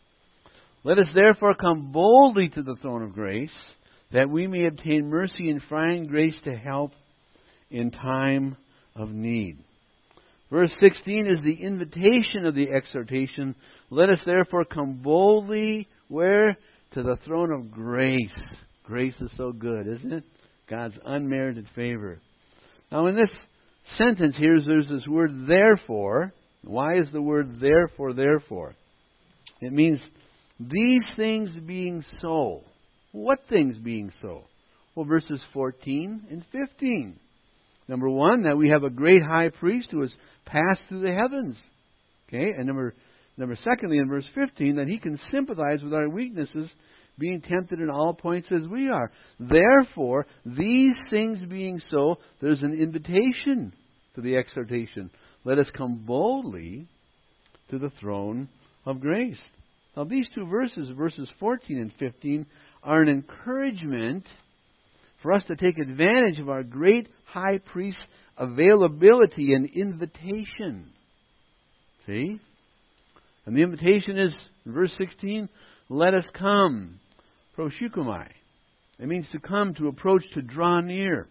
Let us therefore come boldly to the throne of grace, that we may obtain mercy and find grace to help in time of need. Verse sixteen is the invitation of the exhortation. Let us therefore come boldly, where? To the throne of grace. Grace is so good, isn't it? God's unmerited favor. Now in this sentence here, there's this word therefore. Why is the word therefore, therefore? It means these things being so. What things being so? Well, verses fourteen and fifteen. Number one, that we have a great high priest who has passed through the heavens. Okay, and number number secondly, in verse fifteen, that He can sympathize with our weaknesses, being tempted in all points as we are. Therefore, these things being so, there's an invitation to the exhortation. Let us come boldly to the throne of grace. Now, these two verses, verses fourteen and fifteen, are an encouragement for us to take advantage of our great high priest's availability and invitation. See? And the invitation is, in verse sixteen, let us come. Proseuchomai. It means to come, to approach, to draw near.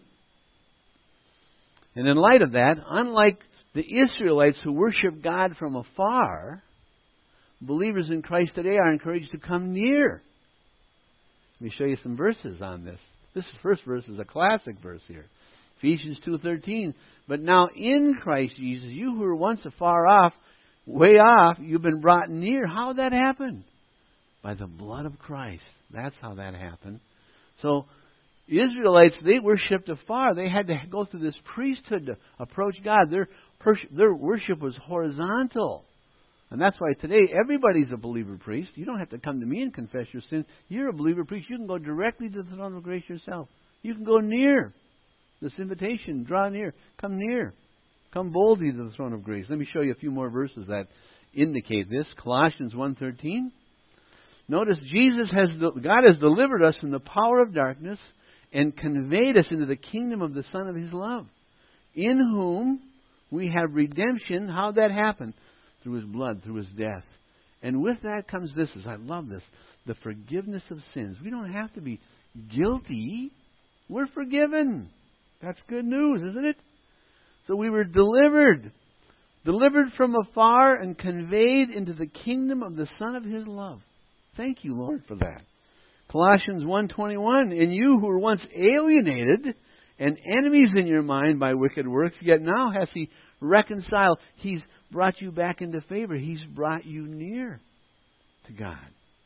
And in light of that, unlike the Israelites who worship God from afar, believers in Christ today are encouraged to come near. Let me show you some verses on this. This first verse is a classic verse here. Ephesians two thirteen. But now in Christ Jesus, you who were once afar off, way off, you've been brought near. How did that happen? By the blood of Christ. That's how that happened. So, Israelites, they worshipped afar. They had to go through this priesthood to approach God. Their, their worship was horizontal. And that's why today everybody's a believer priest. You don't have to come to me and confess your sins. You're a believer priest. You can go directly to the throne of grace yourself. You can go near this invitation. Draw near. Come near. Come boldly to the throne of grace. Let me show you a few more verses that indicate this. Colossians one thirteen. Notice Jesus has God has delivered us from the power of darkness and conveyed us into the kingdom of the Son of His love, in whom we have redemption. How'd that happen? Through His blood, through His death. And with that comes this, as I love this, the forgiveness of sins. We don't have to be guilty. We're forgiven. That's good news, isn't it? So we were delivered. Delivered from afar and conveyed into the kingdom of the Son of His love. Thank you, Lord, for that. Colossians one twenty-one. And you who were once alienated and enemies in your mind by wicked works, yet now has He reconciled. He's brought you back into favor. He's brought you near to God.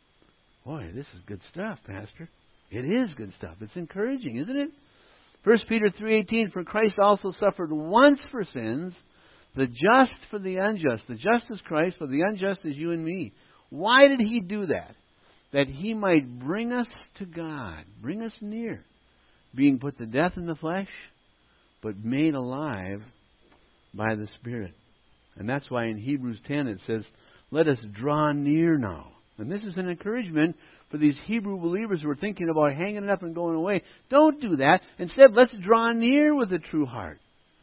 Boy, this is good stuff, Pastor. It is good stuff. It's encouraging, isn't it? First Peter three eighteen. For Christ also suffered once for sins, the just for the unjust. The just is Christ, but the unjust is you and me. Why did He do that? That He might bring us to God, bring us near, being put to death in the flesh, but made alive by the Spirit. And that's why in Hebrews ten it says, let us draw near now. And this is an encouragement for these Hebrew believers who are thinking about hanging it up and going away. Don't do that. Instead, let's draw near with a true heart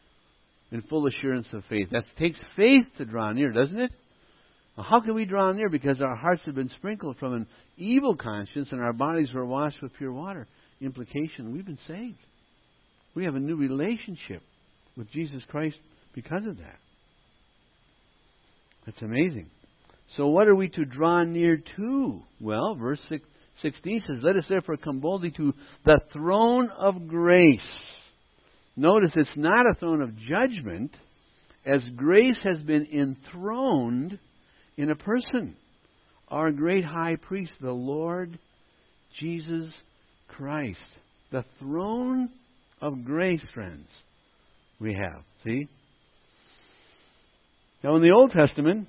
in full assurance of faith. That takes faith to draw near, doesn't it? Well, how can we draw near? Because our hearts have been sprinkled from an evil conscience and our bodies were washed with pure water. Implication, we've been saved. We have a new relationship with Jesus Christ because of that. That's amazing. So what are we to draw near to? Well, verse sixteen says, let us therefore come boldly to the throne of grace. Notice it's not a throne of judgment, as grace has been enthroned in a person. Our great high priest, the Lord Jesus Christ. The throne of grace, friends, we have. See? Now in the Old Testament,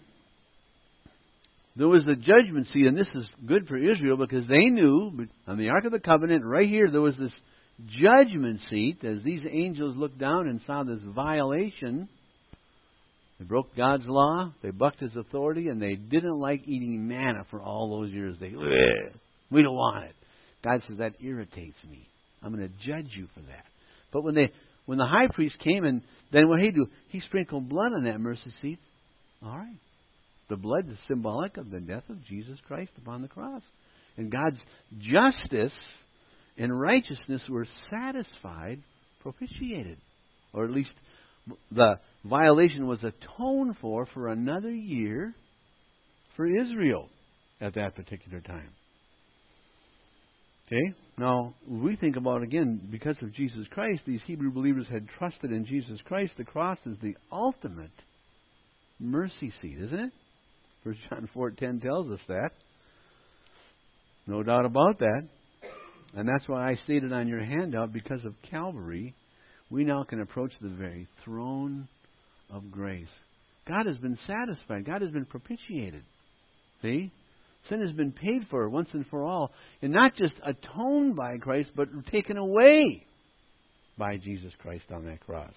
there was the judgment seat, and this is good for Israel because they knew on the Ark of the Covenant, right here, there was this judgment seat as these angels looked down and saw this violation. They broke God's law, they bucked His authority, and they didn't like eating manna for all those years. They, we don't want it. God says, that irritates me. I'm going to judge you for that. But when they, when the high priest came, and then what he do? He sprinkled blood on that mercy seat. All right. The blood is symbolic of the death of Jesus Christ upon the cross. And God's justice and righteousness were satisfied, propitiated. Or at least the violation was atoned for for another year for Israel at that particular time. Okay? Now, we think about, again, because of Jesus Christ, these Hebrew believers had trusted in Jesus Christ. The cross is the ultimate mercy seat, isn't it? First John four ten tells us that. No doubt about that. And that's why I stated on your handout, because of Calvary, we now can approach the very throne of grace. God has been satisfied. God has been propitiated. See? Sin has been paid for once and for all. And not just atoned by Christ, but taken away by Jesus Christ on that cross.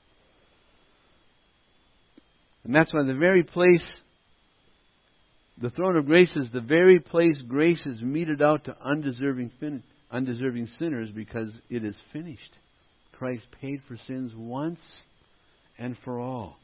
And that's why the very place, the throne of grace is the very place grace is meted out to undeserving, fin- undeserving sinners, because it is finished. Christ paid for sins once and for all.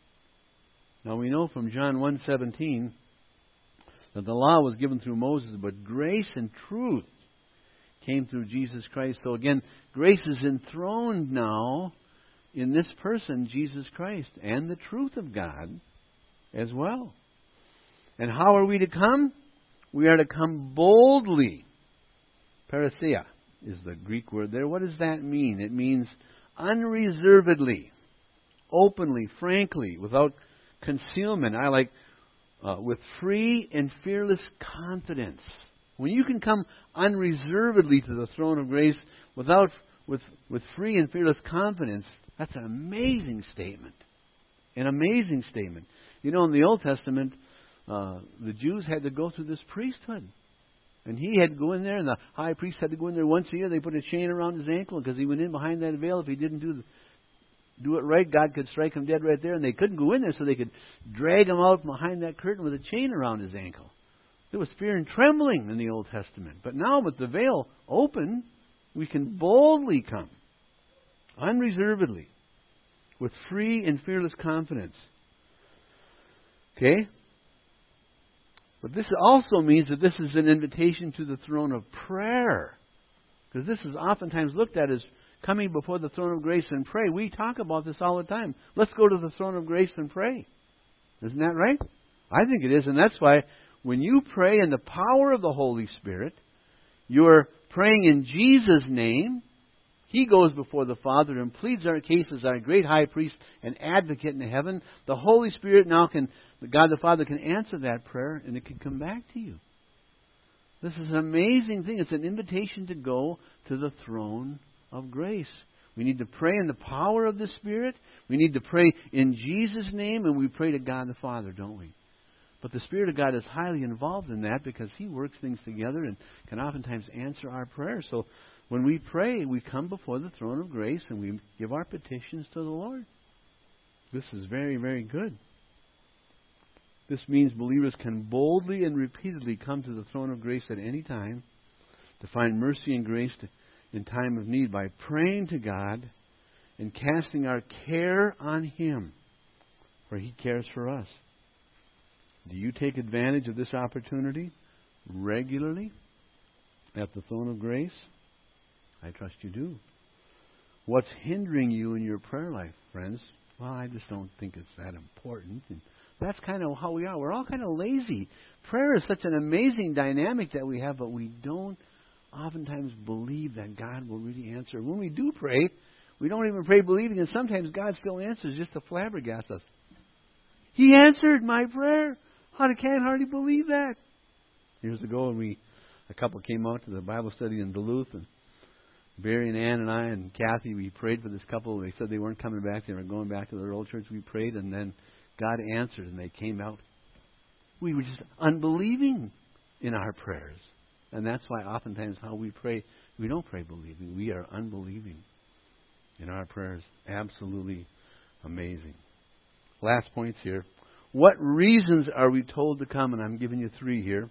Now we know from John one seventeen that the law was given through Moses, but grace and truth came through Jesus Christ. So again, grace is enthroned now in this person, Jesus Christ, and the truth of God as well. And how are we to come? We are to come boldly. Parousia is the Greek word there. What does that mean? It means unreservedly, openly, frankly, without concealment. I like uh, with free and fearless confidence. When you can come unreservedly to the throne of grace without with with free and fearless confidence, that's an amazing statement. An amazing statement. You know, in the Old Testament, uh, the Jews had to go through this priesthood. And he had to go in there, and the high priest had to go in there once a year. They put a chain around his ankle, because he went in behind that veil. If he didn't do the, do it right, God could strike him dead right there. And they couldn't go in there, so they could drag him out behind that curtain with a chain around his ankle. There was fear and trembling in the Old Testament. But now with the veil open, we can boldly come, unreservedly, with free and fearless confidence. Okay? But this also means that this is an invitation to the throne of prayer. Because this is oftentimes looked at as coming before the throne of grace and pray. We talk about this all the time. Let's go to the throne of grace and pray. Isn't that right? I think it is. And that's why when you pray in the power of the Holy Spirit, you're praying in Jesus' name. He goes before the Father and pleads our case as our great high priest and advocate in heaven. The Holy Spirit now can, God the Father can answer that prayer, and it can come back to you. This is an amazing thing. It's an invitation to go to the throne of grace. We need to pray in the power of the Spirit. We need to pray in Jesus' name, and we pray to God the Father, don't we? But the Spirit of God is highly involved in that, because He works things together and can oftentimes answer our prayers. So when we pray, we come before the throne of grace and we give our petitions to the Lord. This is very, very good. This means believers can boldly and repeatedly come to the throne of grace at any time to find mercy and grace to, in time of need, by praying to God and casting our care on Him, for He cares for us. Do you take advantage of this opportunity regularly at the throne of grace? I trust you do. What's hindering you in your prayer life, friends? Well, I just don't think it's that important. And that's kind of how we are. We're all kind of lazy. Prayer is such an amazing dynamic that we have, but we don't oftentimes believe that God will really answer. When we do pray, we don't even pray believing, and sometimes God still answers just to flabbergast us. He answered my prayer. I can't hardly believe that. Years ago, when we, a couple came out to the Bible study in Duluth, and Barry and Ann and I and Kathy, we prayed for this couple. They said they weren't coming back. They were going back to their old church. We prayed, and then God answered, and they came out. We were just unbelieving in our prayers. And that's why oftentimes how we pray, we don't pray believing. We are unbelieving in our prayers. Absolutely amazing. Last points here. What reasons are we told to come? And I'm giving you three here.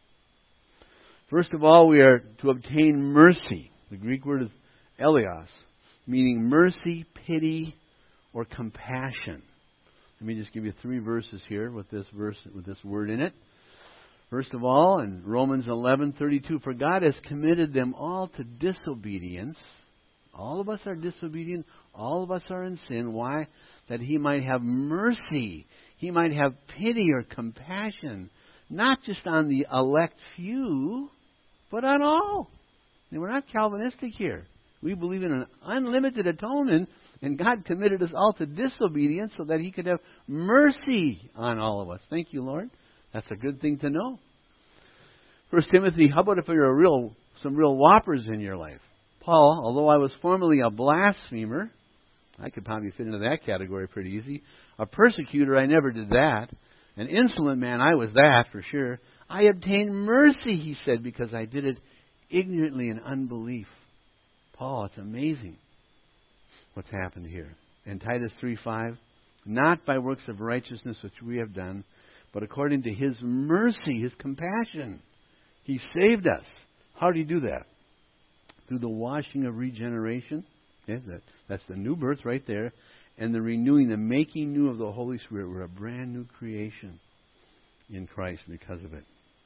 First of all, we are to obtain mercy. The Greek word is eleos, meaning mercy, pity, or compassion. Let me just give you three verses here with this verse, with this word in it. First of all, in Romans eleven thirty-two, for God has committed them all to disobedience. All of us are disobedient. All of us are in sin. Why? That He might have mercy. He might have pity or compassion, not just on the elect few, but on all. And we're not Calvinistic here. We believe in an unlimited atonement, and God committed us all to disobedience so that He could have mercy on all of us. Thank you, Lord. That's a good thing to know. First Timothy, how about if there are real, some real whoppers in your life? Paul, although I was formerly a blasphemer, I could probably fit into that category pretty easy. A persecutor, I never did that. An insolent man, I was that for sure. I obtained mercy, he said, because I did it ignorantly in unbelief. Paul, it's amazing what's happened here. And Titus three five, not by works of righteousness which we have done, but according to His mercy, His compassion. He saved us. How did He do that? Through the washing of regeneration. Okay, that, that's the new birth right there. And the renewing, the making new of the Holy Spirit. We're a brand new creation in Christ because of it.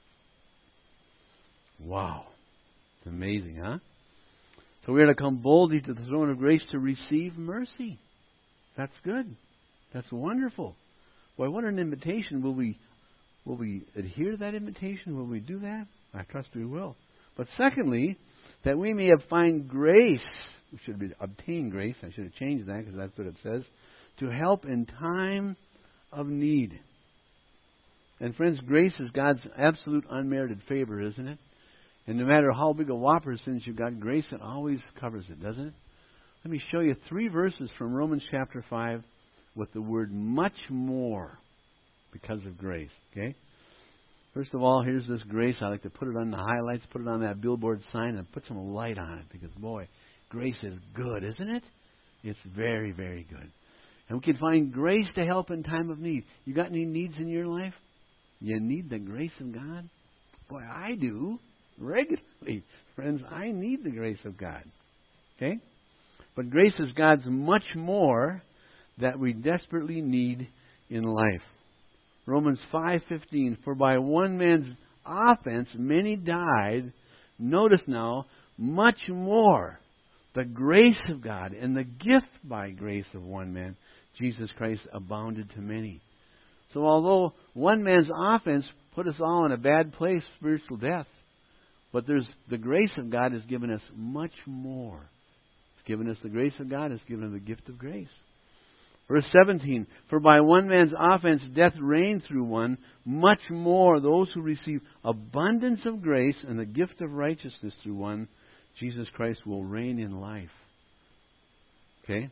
Wow. It's amazing, huh? So we are to come boldly to the throne of grace to receive mercy. That's good. That's wonderful. Boy, what an invitation. Will we will we adhere to that invitation? Will we do that? I trust we will. But secondly, that we may have find grace. We should be obtain grace. I should have changed that because that's what it says. To help in time of need. And friends, grace is God's absolute unmerited favor, isn't it? And no matter how big a whopper sins you've got, grace it always covers it, doesn't it? Let me show you three verses from Romans chapter five with the word much more because of grace. Okay? First of all, here's this grace. I like to put it on the highlights, put it on that billboard sign, and put some light on it because, boy, grace is good, isn't it? It's very, very good. And we can find grace to help in time of need. You got any needs in your life? You need the grace of God? Boy, I do. Regularly. Friends, I need the grace of God. Okay? But grace is God's much more that we desperately need in life. Romans five fifteen, for by one man's offense many died. Notice now, much more the grace of God and the gift by grace of one man, Jesus Christ, abounded to many. So although one man's offense put us all in a bad place, spiritual death, but there's the grace of God has given us much more. It's given us the grace of God. It's given us the gift of grace. Verse seventeen, for by one man's offense death reigned through one, much more those who receive abundance of grace and the gift of righteousness through one, Jesus Christ, will reign in life. Okay?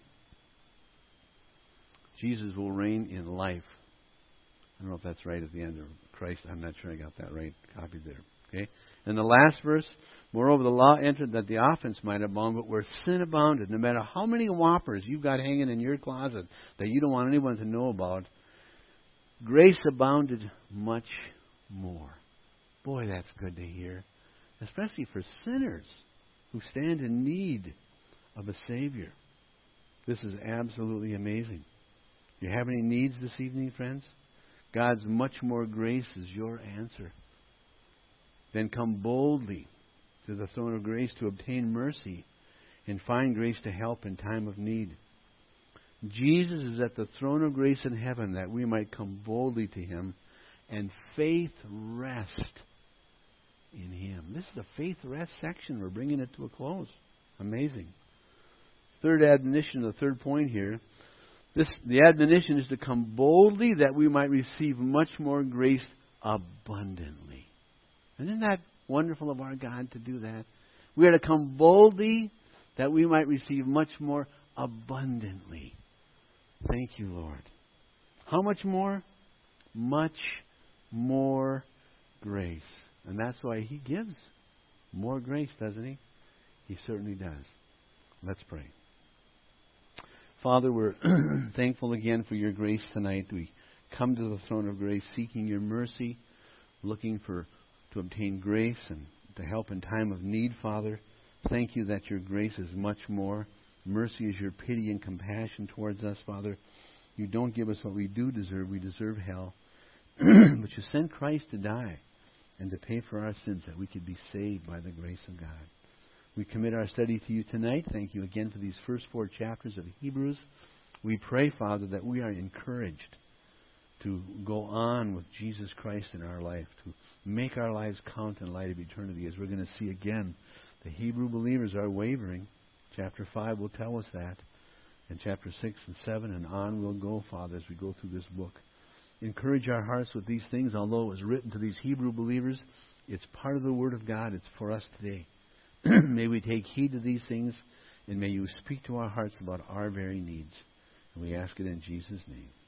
Jesus will reign in life. I don't know if that's right at the end of Christ. I'm not sure I got that right copied there. Okay? And the last verse, moreover, the law entered that the offense might abound, but where sin abounded, no matter how many whoppers you've got hanging in your closet that you don't want anyone to know about, grace abounded much more. Boy, that's good to hear. Especially for sinners who stand in need of a Savior. This is absolutely amazing. Do you have any needs this evening, friends? God's much more grace is your answer. Then come boldly to the throne of grace to obtain mercy and find grace to help in time of need. Jesus is at the throne of grace in heaven that we might come boldly to Him and faith rest in Him. This is the faith rest section. We're bringing it to a close. Amazing. Third admonition, the third point here. This, the admonition is to come boldly that we might receive much more grace abundantly. Isn't that wonderful of our God to do that? We are to come boldly that we might receive much more abundantly. Thank you, Lord. How much more? Much more grace. And that's why He gives more grace, doesn't He? He certainly does. Let's pray. Father, we're thankful again for your grace tonight. We come to the throne of grace seeking your mercy, looking for to obtain grace and to help in time of need, Father. Thank you that your grace is much more. Mercy is your pity and compassion towards us, Father. You don't give us what we do deserve. We deserve hell. But you sent Christ to die and to pay for our sins that we could be saved by the grace of God. We commit our study to you tonight. Thank you again for these first four chapters of Hebrews. We pray, Father, that we are encouraged to go on with Jesus Christ in our life, to make our lives count in light of eternity. As we're going to see again, the Hebrew believers are wavering. Chapter five will tell us that. And chapter six and seven and on we'll go, Father, as we go through this book. Encourage our hearts with these things. Although it was written to these Hebrew believers, it's part of the Word of God. It's for us today. May we take heed to these things And may you speak to our hearts about our very needs. And we ask it in Jesus' name.